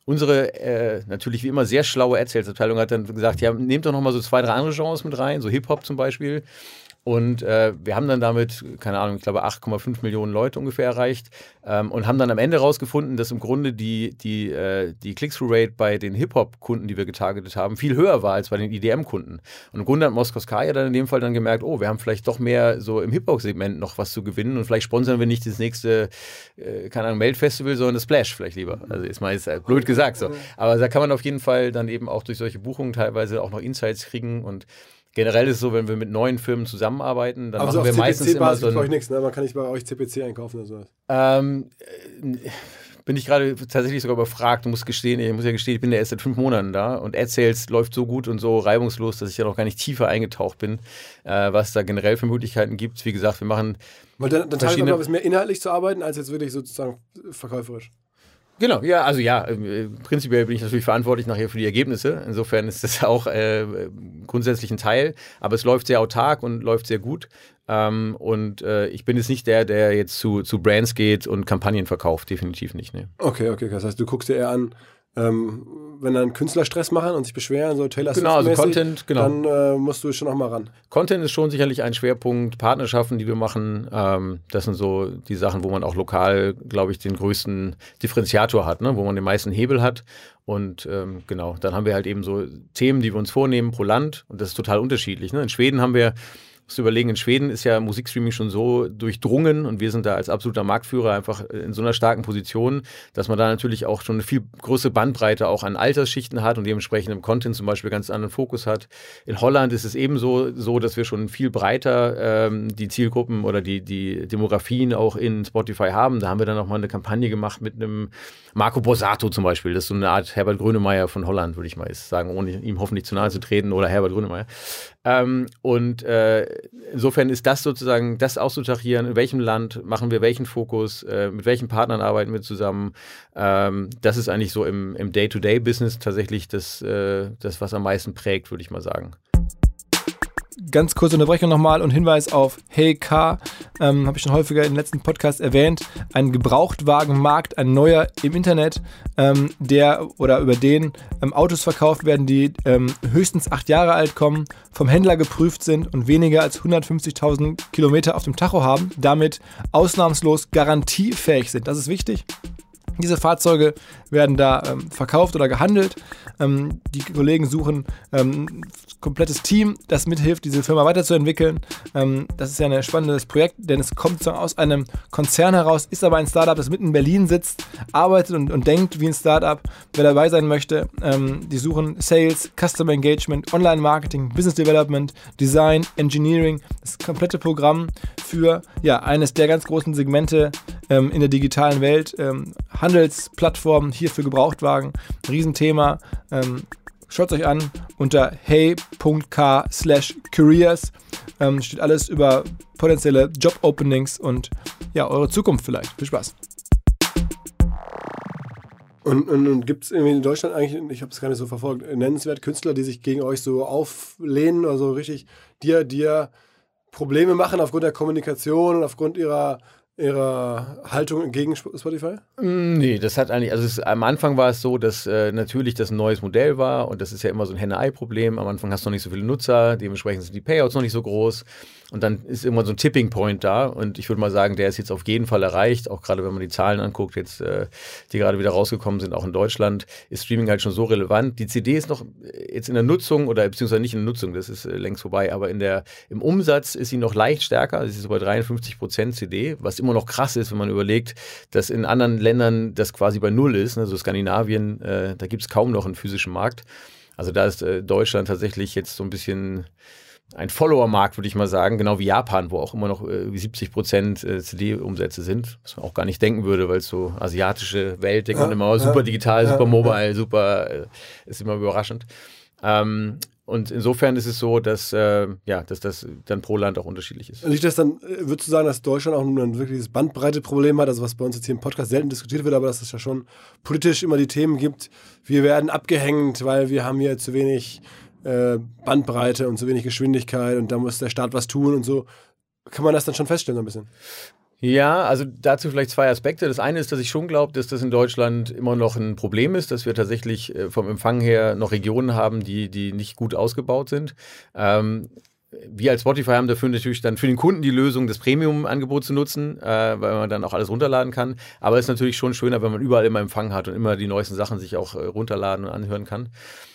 [SPEAKER 3] unsere äh, natürlich wie immer sehr schlaue Ad-Sales-Abteilung hat dann gesagt, ja, nehmt doch noch mal so zwei, drei andere Genres mit rein, so Hip-Hop zum Beispiel. Und äh, wir haben dann damit, keine Ahnung, ich glaube acht Komma fünf Millionen Leute ungefähr erreicht ähm, und haben dann am Ende rausgefunden, dass im Grunde die, die, äh, die Click-Through-Rate bei den Hip-Hop-Kunden, die wir getargetet haben, viel höher war als bei den I D M-Kunden. Und im Grunde hat Moskowskaja dann in dem Fall dann gemerkt, oh, wir haben vielleicht doch mehr so im Hip-Hop-Segment noch was zu gewinnen und vielleicht sponsern wir nicht das nächste, äh, keine Ahnung, Melt-Festival, sondern das Splash vielleicht lieber. Also ist mal ist halt blöd gesagt so. Aber da kann man auf jeden Fall dann eben auch durch solche Buchungen teilweise auch noch Insights kriegen und generell ist es so, wenn wir mit neuen Firmen zusammenarbeiten, dann
[SPEAKER 4] also
[SPEAKER 3] machen wir meistens immer so ein...
[SPEAKER 4] euch nichts, ne? Man kann nicht bei euch C P C einkaufen oder sowas.
[SPEAKER 3] Ähm, bin ich gerade tatsächlich sogar überfragt. Du musst gestehen, ich muss ja gestehen, ich bin ja erst seit fünf Monaten da und Ad-Sales läuft so gut und so reibungslos, dass ich ja noch gar nicht tiefer eingetaucht bin, äh, was da generell für Möglichkeiten gibt. Wie gesagt, wir machen
[SPEAKER 4] Weil dann, dann teilweise aber, es mehr inhaltlich zu arbeiten, als jetzt wirklich sozusagen verkäuferisch.
[SPEAKER 3] Genau, ja, also ja, äh, prinzipiell bin ich natürlich verantwortlich nachher für die Ergebnisse. Insofern ist das auch äh, grundsätzlich ein Teil, aber es läuft sehr autark und läuft sehr gut. Ähm, und äh, ich bin jetzt nicht der, der jetzt zu, zu Brands geht und Kampagnen verkauft, definitiv nicht. Ne.
[SPEAKER 4] Okay, okay, das heißt, du guckst dir eher an, ähm, wenn dann Künstler Stress machen und sich beschweren, so Taylor
[SPEAKER 3] Swift-mäßig, genau, also Content, genau.
[SPEAKER 4] dann äh, musst du schon noch mal ran.
[SPEAKER 3] Content ist schon sicherlich ein Schwerpunkt, Partnerschaften, die wir machen, ähm, das sind so die Sachen, wo man auch lokal, glaube ich, den größten Differenziator hat, ne? Wo man den meisten Hebel hat und ähm, genau, dann haben wir halt eben so Themen, die wir uns vornehmen pro Land und das ist total unterschiedlich. Ne? In Schweden haben wir musst du überlegen, in Schweden ist ja Musikstreaming schon so durchdrungen und wir sind da als absoluter Marktführer einfach in so einer starken Position, dass man da natürlich auch schon eine viel größere Bandbreite auch an Altersschichten hat und dementsprechend im Content zum Beispiel ganz anderen Fokus hat. In Holland ist es ebenso so, dass wir schon viel breiter ähm, die Zielgruppen oder die, die Demografien auch in Spotify haben. Da haben wir dann auch mal eine Kampagne gemacht mit einem Marco Borsato zum Beispiel. Das ist so eine Art Herbert Grönemeyer von Holland, würde ich mal sagen, ohne ihm hoffentlich zu nahe zu treten, oder Herbert Grönemeyer. Ähm, und äh, insofern ist das sozusagen, das auszutarieren, in welchem Land machen wir welchen Fokus, äh, mit welchen Partnern arbeiten wir zusammen. Ähm, das ist eigentlich so im, im Day-to-Day-Business tatsächlich das, äh, das, was am meisten prägt, würde ich mal sagen.
[SPEAKER 1] Ganz kurze Unterbrechung nochmal und Hinweis auf Hey Car, ähm, habe ich schon häufiger in den letzten Podcasts erwähnt, ein Gebrauchtwagenmarkt, ein neuer im Internet, ähm, der oder über den ähm, Autos verkauft werden, die ähm, höchstens acht Jahre alt kommen, vom Händler geprüft sind und weniger als hundertfünfzigtausend Kilometer auf dem Tacho haben, damit ausnahmslos garantiefähig sind. Das ist wichtig. Diese Fahrzeuge werden da ähm, verkauft oder gehandelt. Ähm, die Kollegen suchen ähm, ein komplettes Team, das mithilft, diese Firma weiterzuentwickeln. Ähm, das ist ja ein spannendes Projekt, denn es kommt sozusagen aus einem Konzern heraus, ist aber ein Startup, das mitten in Berlin sitzt, arbeitet und, und denkt wie ein Startup, wer dabei sein möchte. Ähm, die suchen Sales, Customer Engagement, Online-Marketing, Business Development, Design, Engineering, das komplette Programm für ja, eines der ganz großen Segmente ähm, in der digitalen Welt. Ähm, Handelsplattformen hier für Gebrauchtwagen, ein Riesenthema. Ähm, schaut es euch an unter hey.k slash careers. Ähm, steht alles über potenzielle Job-Openings und ja, eure Zukunft vielleicht. Viel Spaß.
[SPEAKER 4] Und, und, und gibt es irgendwie in Deutschland eigentlich, ich habe es gar nicht so verfolgt, nennenswert Künstler, die sich gegen euch so auflehnen oder so richtig dir, dir Probleme machen aufgrund der Kommunikation und aufgrund ihrer ihrer Haltung gegen Spotify?
[SPEAKER 3] Nee, das hat eigentlich, also es, am Anfang war es so, dass äh, natürlich das ein neues Modell war und das ist ja immer so ein Henne-Ei-Problem. Am Anfang hast du noch nicht so viele Nutzer, dementsprechend sind die Payouts noch nicht so groß und dann ist irgendwann so ein Tipping Point da und ich würde mal sagen, der ist jetzt auf jeden Fall erreicht, auch gerade wenn man die Zahlen anguckt, jetzt äh, die gerade wieder rausgekommen sind, auch in Deutschland, ist Streaming halt schon so relevant. Die C D ist noch jetzt in der Nutzung oder beziehungsweise nicht in der Nutzung, das ist äh, längst vorbei, aber in der, im Umsatz ist sie noch leicht stärker, also sie ist so bei dreiundfünfzig Prozent C D, was immer noch krass ist, wenn man überlegt, dass in anderen Ländern das quasi bei Null ist, ne? So Skandinavien, äh, da gibt es kaum noch einen physischen Markt. Also da ist äh, Deutschland tatsächlich jetzt so ein bisschen ein Follower-Markt, würde ich mal sagen, genau wie Japan, wo auch immer noch äh, siebzig Prozent äh, C D-Umsätze sind, was man auch gar nicht denken würde, weil es so asiatische Welt, denkt man immer, oh, super digital, ja, super mobile, ja. super, äh, ist immer überraschend. Ähm, Und insofern ist es so, dass, äh, ja, dass das dann pro Land auch unterschiedlich ist.
[SPEAKER 4] Liegt das dann, würdest du sagen, dass Deutschland auch ein wirkliches Bandbreite-Problem hat, also was bei uns jetzt hier im Podcast selten diskutiert wird, aber dass es ja schon politisch immer die Themen gibt, wir werden abgehängt, weil wir haben hier zu wenig äh, Bandbreite und zu wenig Geschwindigkeit und da muss der Staat was tun und so. Kann man das dann schon feststellen so ein bisschen?
[SPEAKER 3] Ja, also dazu vielleicht zwei Aspekte. Das eine ist, dass ich schon glaube, dass das in Deutschland immer noch ein Problem ist, dass wir tatsächlich vom Empfang her noch Regionen haben, die, die nicht gut ausgebaut sind. Ähm, wir als Spotify haben dafür natürlich dann für den Kunden die Lösung, das Premium-Angebot zu nutzen, äh, weil man dann auch alles runterladen kann. Aber es ist natürlich schon schöner, wenn man überall immer Empfang hat und immer die neuesten Sachen sich auch äh, runterladen und anhören kann.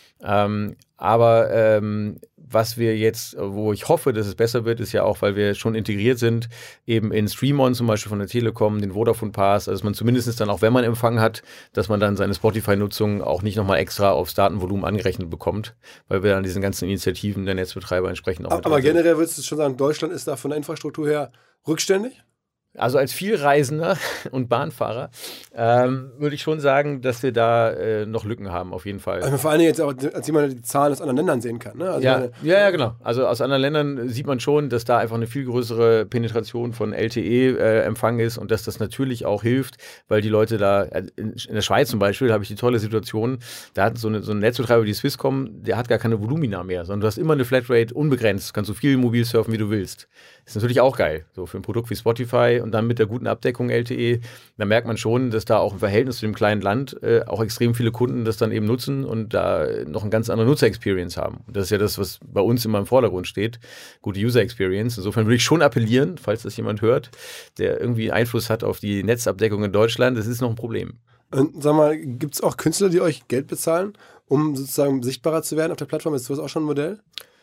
[SPEAKER 3] Ähm, aber ähm, was wir jetzt, wo ich hoffe, dass es besser wird, ist ja auch, weil wir schon integriert sind, eben in Streamon zum Beispiel von der Telekom, den Vodafone Pass, also dass man zumindest dann auch, wenn man Empfang hat, dass man dann seine Spotify-Nutzung auch nicht nochmal extra aufs Datenvolumen angerechnet bekommt, weil wir dann diesen ganzen Initiativen der Netzbetreiber entsprechend auch.
[SPEAKER 4] Aber, aber generell würdest du schon sagen, Deutschland ist da von der Infrastruktur her rückständig?
[SPEAKER 3] Also als Vielreisender und Bahnfahrer ähm, würde ich schon sagen, dass wir da äh, noch Lücken haben, auf jeden Fall.
[SPEAKER 4] Also vor allen Dingen jetzt auch, als jemand, der die Zahlen aus anderen Ländern sehen kann. Ne? Also
[SPEAKER 3] ja,
[SPEAKER 4] meine,
[SPEAKER 3] ja, ja, genau. Also aus anderen Ländern sieht man schon, dass da einfach eine viel größere Penetration von L T E-Empfang äh, ist und dass das natürlich auch hilft, weil die Leute da, in, in der Schweiz zum Beispiel, habe ich die tolle Situation, da hat so, eine, so ein Netzbetreiber wie die Swisscom, der hat gar keine Volumina mehr, sondern du hast immer eine Flatrate unbegrenzt, du kannst so viel mobil surfen, wie du willst. Ist natürlich auch geil, so für ein Produkt wie Spotify und dann mit der guten Abdeckung L T E, da merkt man schon, dass da auch im Verhältnis zu dem kleinen Land äh, auch extrem viele Kunden das dann eben nutzen und da noch eine ganz andere Nutzer-Experience haben. Und das ist ja das, was bei uns immer im Vordergrund steht, gute User-Experience. Insofern würde ich schon appellieren, falls das jemand hört, der irgendwie Einfluss hat auf die Netzabdeckung in Deutschland, das ist noch ein Problem.
[SPEAKER 4] Und sag mal, gibt es auch Künstler, die euch Geld bezahlen, um sozusagen sichtbarer zu werden auf der Plattform? Ist das auch schon ein Modell?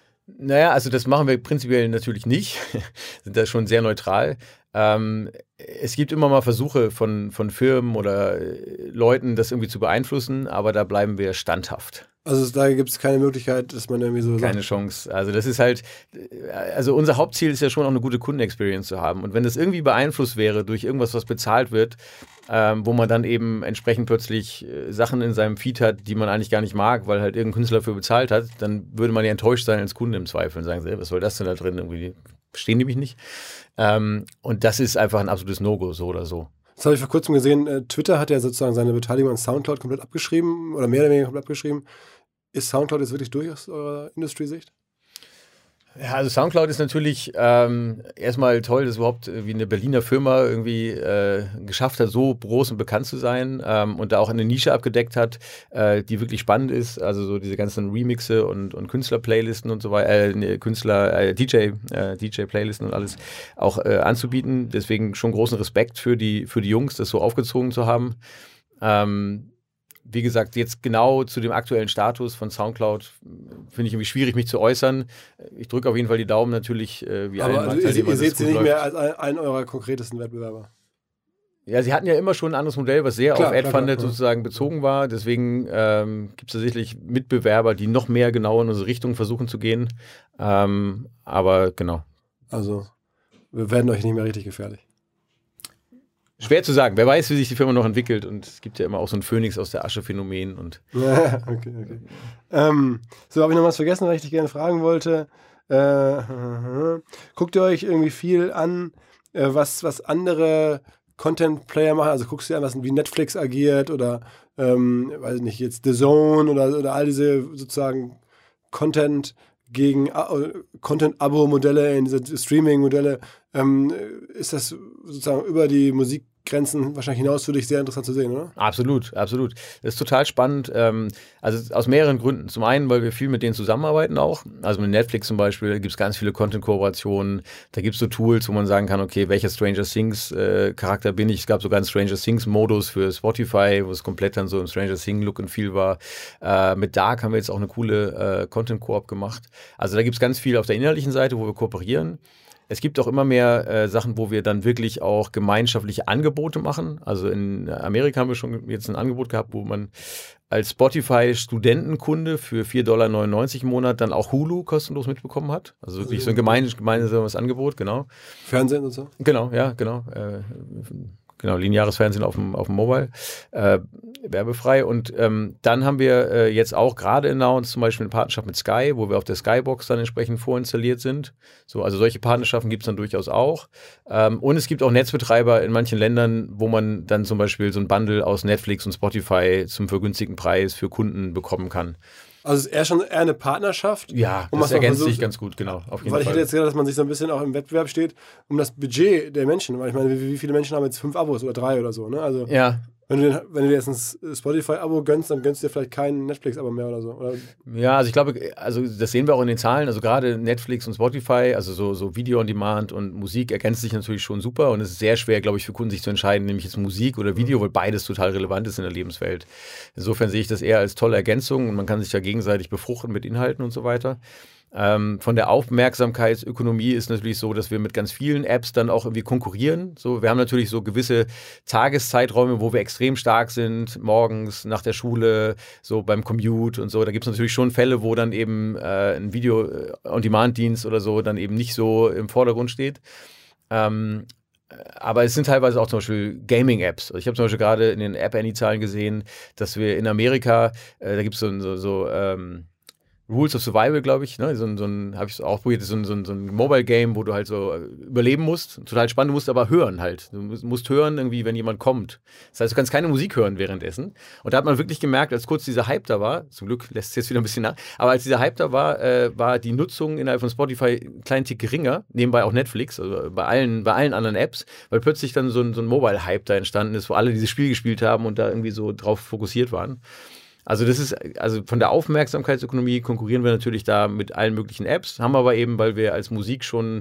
[SPEAKER 3] Naja, also das machen wir prinzipiell natürlich nicht, sind da schon sehr neutral. Ähm, es gibt immer mal Versuche von, von Firmen oder Leuten, das irgendwie zu beeinflussen, aber da bleiben wir standhaft.
[SPEAKER 4] Also da gibt es keine Möglichkeit, dass man irgendwie so
[SPEAKER 3] Keine
[SPEAKER 4] sagt.
[SPEAKER 3] Chance. Also das ist halt, also unser Hauptziel ist ja schon auch eine gute Kundenexperience zu haben. Und wenn das irgendwie beeinflusst wäre durch irgendwas, was bezahlt wird, ähm, wo man dann eben entsprechend plötzlich äh, Sachen in seinem Feed hat, die man eigentlich gar nicht mag, weil halt irgendein Künstler dafür bezahlt hat, dann würde man ja enttäuscht sein als Kunde im Zweifel und sagen, hey, was soll das denn da drin? Irgendwie verstehen die mich nicht. Ähm, und das ist einfach ein absolutes No-Go, so oder so.
[SPEAKER 4] Das habe ich vor kurzem gesehen, äh, Twitter hat ja sozusagen seine Beteiligung an Soundcloud komplett abgeschrieben oder mehr oder weniger komplett abgeschrieben. Ist Soundcloud jetzt wirklich durch aus eurer Industriesicht?
[SPEAKER 3] Ja, also Soundcloud ist natürlich ähm, erstmal toll, dass überhaupt wie eine Berliner Firma irgendwie äh, geschafft hat, so groß und bekannt zu sein ähm, und da auch eine Nische abgedeckt hat, äh, die wirklich spannend ist. Also so diese ganzen Remixe und, und Künstler-Playlisten und so weiter, äh, Künstler, äh, D J, äh, D J-Playlisten und alles auch äh, anzubieten. Deswegen schon großen Respekt für die, für die Jungs, das so aufgezogen zu haben. Ähm, Wie gesagt, jetzt genau zu dem aktuellen Status von Soundcloud finde ich irgendwie schwierig, mich zu äußern. Ich drücke auf jeden Fall die Daumen natürlich, äh, wie
[SPEAKER 4] Aber
[SPEAKER 3] allen
[SPEAKER 4] also ihr, ihr seht sie nicht
[SPEAKER 3] läuft.
[SPEAKER 4] mehr als ein- einen eurer konkretesten Wettbewerber.
[SPEAKER 3] Ja, sie hatten ja immer schon ein anderes Modell, was sehr
[SPEAKER 4] Klar,
[SPEAKER 3] auf
[SPEAKER 4] klar,
[SPEAKER 3] AdFunded
[SPEAKER 4] klar.
[SPEAKER 3] sozusagen bezogen war. Deswegen ähm, gibt es tatsächlich Mitbewerber, die noch mehr genau in unsere Richtung versuchen zu gehen. Ähm, aber genau.
[SPEAKER 4] Also wir werden euch nicht mehr richtig gefährlich.
[SPEAKER 3] Schwer zu sagen. Wer weiß, wie sich die Firma noch entwickelt. Und es gibt ja immer auch so ein Phönix aus der Asche-Phänomen. Und
[SPEAKER 4] Ja, okay, okay. Ähm, so, habe ich noch was vergessen, was ich dich gerne fragen wollte. Äh, guckt ihr euch irgendwie viel an, äh, was, was andere Content-Player machen? Also guckst du dir an, was wie Netflix agiert oder, ähm, weiß ich nicht, jetzt The Zone oder, oder all diese sozusagen Content gegen äh, Content-Abo-Modelle, in diese Streaming-Modelle. Ähm, ist das sozusagen über die Musikgrenzen wahrscheinlich hinaus für dich sehr interessant zu sehen, oder?
[SPEAKER 3] Absolut, absolut. Das ist total spannend. Ähm, also aus mehreren Gründen. Zum einen, weil wir viel mit denen zusammenarbeiten auch. Also mit Netflix zum Beispiel gibt es ganz viele Content-Kooperationen. Da gibt es so Tools, wo man sagen kann, okay, welcher Stranger Things-Charakter äh, bin ich? Es gab sogar einen Stranger Things-Modus für Spotify, wo es komplett dann so im Stranger Things-Look and Feel war. Äh, mit Dark haben wir jetzt auch eine coole äh, Content-Koop gemacht. Also da gibt es ganz viel auf der inhaltlichen Seite, wo wir kooperieren. Es gibt auch immer mehr äh, Sachen, wo wir dann wirklich auch gemeinschaftliche Angebote machen. Also in Amerika haben wir schon jetzt ein Angebot gehabt, wo man als Spotify-Studentenkunde für vier Komma neunundneunzig Dollar im Monat dann auch Hulu kostenlos mitbekommen hat. Also wirklich so ein gemein, gemeinsames Angebot, genau.
[SPEAKER 4] Fernsehen und so?
[SPEAKER 3] Genau, ja, genau. Äh, genau, lineares Fernsehen auf dem, auf dem Mobile, äh, werbefrei. Und ähm, dann haben wir äh, jetzt auch gerade announced zum Beispiel eine Partnerschaft mit Sky, wo wir auf der Skybox dann entsprechend vorinstalliert sind. So, also solche Partnerschaften gibt es dann durchaus auch. Ähm, und es gibt auch Netzbetreiber in manchen Ländern, wo man dann zum Beispiel so ein Bundle aus Netflix und Spotify zum vergünstigten Preis für Kunden bekommen kann.
[SPEAKER 4] Also es ist eher schon eher eine Partnerschaft.
[SPEAKER 3] Ja,
[SPEAKER 4] um
[SPEAKER 3] das ergänzt sich
[SPEAKER 4] versucht,
[SPEAKER 3] ganz gut, genau. Auf jeden
[SPEAKER 4] weil
[SPEAKER 3] Fall.
[SPEAKER 4] ich hätte jetzt gedacht, dass man sich so ein bisschen auch im Wettbewerb steht um das Budget der Menschen. Weil ich meine, wie, wie viele Menschen haben jetzt fünf Abos oder drei oder so, ne? Also
[SPEAKER 3] ja.
[SPEAKER 4] Wenn du, den, wenn du dir jetzt ein Spotify-Abo gönnst, dann gönnst du dir vielleicht kein Netflix-Abo mehr oder so. Oder?
[SPEAKER 3] Ja, also ich glaube, also das sehen wir auch in den Zahlen, also gerade Netflix und Spotify, also so, so Video on Demand und Musik ergänzt sich natürlich schon super und es ist sehr schwer, glaube ich, für Kunden sich zu entscheiden, nämlich jetzt Musik oder Video, weil beides total relevant ist in der Lebenswelt. Insofern sehe ich das eher als tolle Ergänzung und man kann sich ja gegenseitig befruchten mit Inhalten und so weiter. Ähm, von der Aufmerksamkeitsökonomie ist natürlich so, dass wir mit ganz vielen Apps dann auch irgendwie konkurrieren. So, wir haben natürlich so gewisse Tageszeiträume, wo wir extrem stark sind, morgens, nach der Schule, so beim Commute und so. Da gibt es natürlich schon Fälle, wo dann eben äh, ein Video-on-Demand-Dienst oder so dann eben nicht so im Vordergrund steht. Ähm, aber es sind teilweise auch zum Beispiel Gaming-Apps. Ich habe zum Beispiel gerade in den App-Annie-Zahlen gesehen, dass wir in Amerika, äh, da gibt es so, so, so ähm, Rules of Survival, glaube ich, ne? so, so ein, habe ich so auch probiert, so ein, so ein, so ein Mobile-Game, wo du halt so überleben musst, total spannend, du musst aber hören halt, du musst, musst hören irgendwie, wenn jemand kommt. Das heißt, du kannst keine Musik hören währenddessen und da hat man wirklich gemerkt, als kurz dieser Hype da war, zum Glück lässt es jetzt wieder ein bisschen nach, aber als dieser Hype da war, äh, war die Nutzung innerhalb von Spotify einen kleinen Tick geringer, nebenbei auch Netflix, also bei allen, bei allen anderen Apps, weil plötzlich dann so ein, so ein Mobile-Hype da entstanden ist, wo alle dieses Spiel gespielt haben und da irgendwie so drauf fokussiert waren. Also das ist, also von der Aufmerksamkeitsökonomie konkurrieren wir natürlich da mit allen möglichen Apps, haben aber eben, weil wir als Musik schon,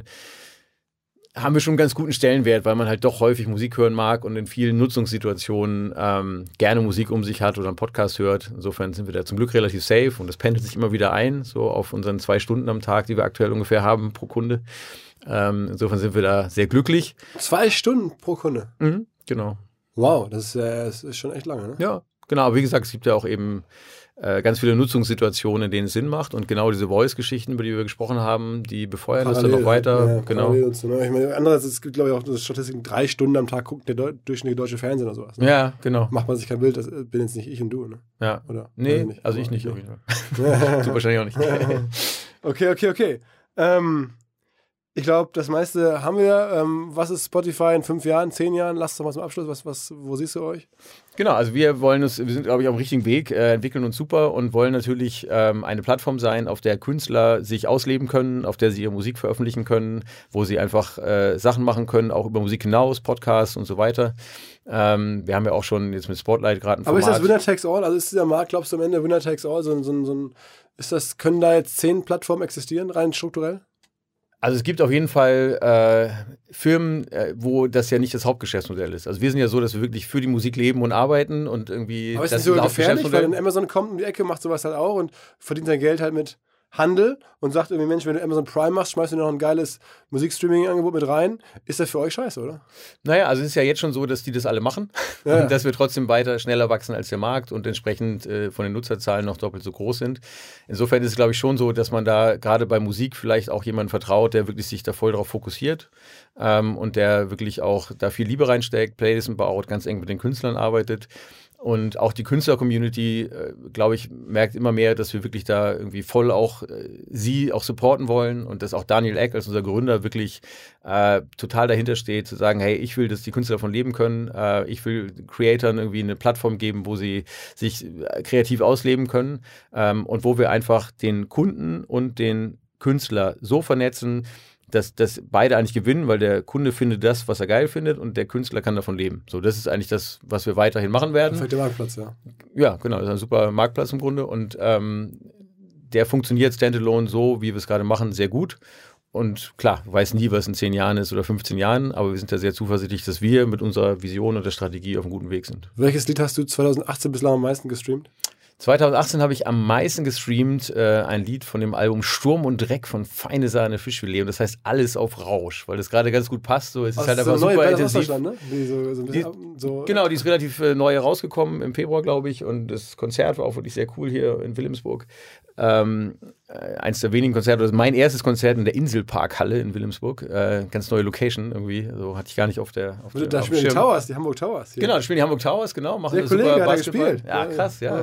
[SPEAKER 3] haben wir schon einen ganz guten Stellenwert, weil man halt doch häufig Musik hören mag und in vielen Nutzungssituationen ähm, gerne Musik um sich hat oder einen Podcast hört. Insofern sind wir da zum Glück relativ safe und das pendelt sich immer wieder ein, so auf unseren zwei Stunden am Tag, die wir aktuell ungefähr haben pro Kunde. Ähm, insofern sind wir da sehr glücklich.
[SPEAKER 4] Zwei Stunden pro Kunde?
[SPEAKER 3] Mhm, genau.
[SPEAKER 4] Wow, das ist, äh, das ist schon echt lange, ne?
[SPEAKER 3] Ja. Genau, aber wie gesagt, es gibt ja auch eben äh, ganz viele Nutzungssituationen, in denen es Sinn macht und genau diese Voice-Geschichten, über die wir gesprochen haben, die befeuern das dann noch weiter.
[SPEAKER 4] Ja,
[SPEAKER 3] genau.
[SPEAKER 4] So, ne? Ich meine, andererseits, es gibt glaube ich auch das Statistiken, drei Stunden am Tag guckt der Deu- durchschnittliche deutsche Fernsehen oder sowas. Ne?
[SPEAKER 3] Ja, genau.
[SPEAKER 4] Macht man sich kein Bild, das bin jetzt nicht ich und du, ne?
[SPEAKER 3] Ja.
[SPEAKER 4] Oder?
[SPEAKER 3] Nee,
[SPEAKER 4] nicht.
[SPEAKER 3] also ich nicht. Auf jeden Fall. Du wahrscheinlich auch nicht.
[SPEAKER 4] Okay, okay, okay. Ähm, ich glaube, das meiste haben wir. Ähm, was ist Spotify in fünf Jahren, zehn Jahren? Lass doch mal zum Abschluss. Was, was, wo siehst du euch?
[SPEAKER 3] Genau, also wir wollen uns, wir sind, glaube ich, auf dem richtigen Weg, äh, entwickeln uns super und wollen natürlich ähm, eine Plattform sein, auf der Künstler sich ausleben können, auf der sie ihre Musik veröffentlichen können, wo sie einfach äh, Sachen machen können, auch über Musik hinaus, Podcasts und so weiter. Ähm, wir haben ja auch schon jetzt mit Spotlight gerade ein Format.
[SPEAKER 4] Aber ist das Winner Takes All? Also ist dieser Markt, glaubst du, am Ende Winner Takes All? So, so, so ein, ist das, können da jetzt zehn Plattformen existieren, rein strukturell?
[SPEAKER 3] Also es gibt auf jeden Fall äh, Firmen, äh, wo das ja nicht das Hauptgeschäftsmodell ist. Also wir sind ja so, dass wir wirklich für die Musik leben und arbeiten und irgendwie.
[SPEAKER 4] Aber ist
[SPEAKER 3] das
[SPEAKER 4] das so
[SPEAKER 3] ist
[SPEAKER 4] gefährlich, weil Amazon kommt um die Ecke, macht sowas halt auch und verdient sein Geld halt mit Handel und sagt irgendwie, Mensch, wenn du Amazon Prime machst, schmeißt du noch ein geiles Musikstreaming-Angebot mit rein. Ist das für euch scheiße, oder?
[SPEAKER 3] Naja, also es ist ja jetzt schon so, dass die das alle machen
[SPEAKER 4] ja.
[SPEAKER 3] und dass wir trotzdem weiter schneller wachsen als der Markt und entsprechend äh, von den Nutzerzahlen noch doppelt so groß sind. Insofern ist es, glaube ich, schon so, dass man da gerade bei Musik vielleicht auch jemanden vertraut, der wirklich sich da voll drauf fokussiert ähm, und der wirklich auch da viel Liebe reinsteckt, Playlisten baut, ganz eng mit den Künstlern arbeitet. Und auch die Künstler-Community, äh, glaube ich, merkt immer mehr, dass wir wirklich da irgendwie voll auch äh, sie auch supporten wollen und dass auch Daniel Ek als unser Gründer wirklich äh, total dahinter steht, zu sagen, hey, ich will, dass die Künstler davon leben können. Äh, ich will Creatoren irgendwie eine Plattform geben, wo sie sich äh, kreativ ausleben können ähm, und wo wir einfach den Kunden und den Künstler so vernetzen, dass, dass beide eigentlich gewinnen, weil der Kunde findet das, was er geil findet und der Künstler kann davon leben. So, das ist eigentlich das, was wir weiterhin machen werden.
[SPEAKER 4] Perfekter Marktplatz, ja.
[SPEAKER 3] Ja, genau, das ist ein super Marktplatz im Grunde und ähm, der funktioniert standalone so, wie wir es gerade machen, sehr gut. Und klar, ich weiß nie, was in zehn Jahren ist oder fünfzehn Jahren, aber wir sind da sehr zuversichtlich, dass wir mit unserer Vision und der Strategie auf einem guten Weg sind.
[SPEAKER 4] Welches Lied hast du zwanzig achtzehn bislang am meisten gestreamt?
[SPEAKER 3] zwanzig achtzehn habe ich am meisten gestreamt, äh, ein Lied von dem Album Sturm und Dreck von Feine Sahne Fischfilet. Und das heißt alles auf Rausch, weil das gerade ganz gut passt. So, es ist halt einfach
[SPEAKER 4] so
[SPEAKER 3] super
[SPEAKER 4] neue
[SPEAKER 3] intensiv.
[SPEAKER 4] Ne? Die so, so ein
[SPEAKER 3] die,
[SPEAKER 4] so
[SPEAKER 3] genau, die ist relativ äh, neu rausgekommen im Februar, glaube ich. Und das Konzert war auch wirklich sehr cool hier in Wilhelmsburg. Ähm, äh, eins der wenigen Konzerte, das ist mein erstes Konzert in der Inselparkhalle in Wilhelmsburg. Äh, ganz neue Location irgendwie. So hatte ich gar nicht auf der auf
[SPEAKER 4] Da
[SPEAKER 3] der,
[SPEAKER 4] spielen die Towers, die Hamburg Towers. Hier.
[SPEAKER 3] Genau, da spielen die Hamburg Towers, genau. Machen
[SPEAKER 4] der
[SPEAKER 3] eine
[SPEAKER 4] Kollege
[SPEAKER 3] super
[SPEAKER 4] hat
[SPEAKER 3] Basketball.
[SPEAKER 4] gespielt.
[SPEAKER 3] Ja, krass, ja.
[SPEAKER 4] ja.
[SPEAKER 3] Nicht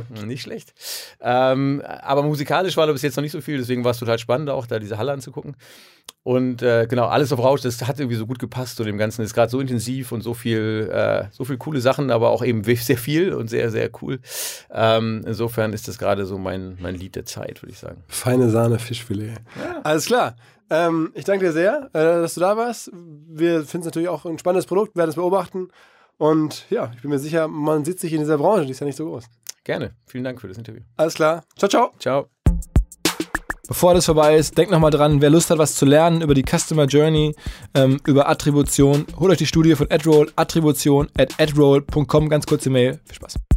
[SPEAKER 3] schlecht. Ähm, aber musikalisch war da bis jetzt noch nicht so viel, deswegen war es total spannend, auch da diese Halle anzugucken. Und äh, genau, alles auf Rausch, das hat irgendwie so gut gepasst zu dem Ganzen. Es ist gerade so intensiv und so viel, äh, so viel coole Sachen, aber auch eben sehr viel und sehr, sehr cool. Ähm, insofern ist das gerade so mein, mein Lied der Zeit, würde ich sagen.
[SPEAKER 4] Feine Sahne, Fischfilet. Ja. Alles klar. Ähm, ich danke dir sehr, äh, dass du da warst. Wir finden es natürlich auch ein spannendes Produkt, werden es beobachten. Und ja, ich bin mir sicher, man sieht sich in dieser Branche, die ist ja nicht so groß.
[SPEAKER 3] Gerne. Vielen Dank für das Interview.
[SPEAKER 4] Alles klar. Ciao, ciao.
[SPEAKER 3] Ciao.
[SPEAKER 1] Bevor das vorbei ist, denkt nochmal dran, wer Lust hat, was zu lernen über die Customer Journey, ähm, über Attribution, holt euch die Studie von AdRoll, Attribution at adroll punkt com, ganz kurze Mail. Viel Spaß.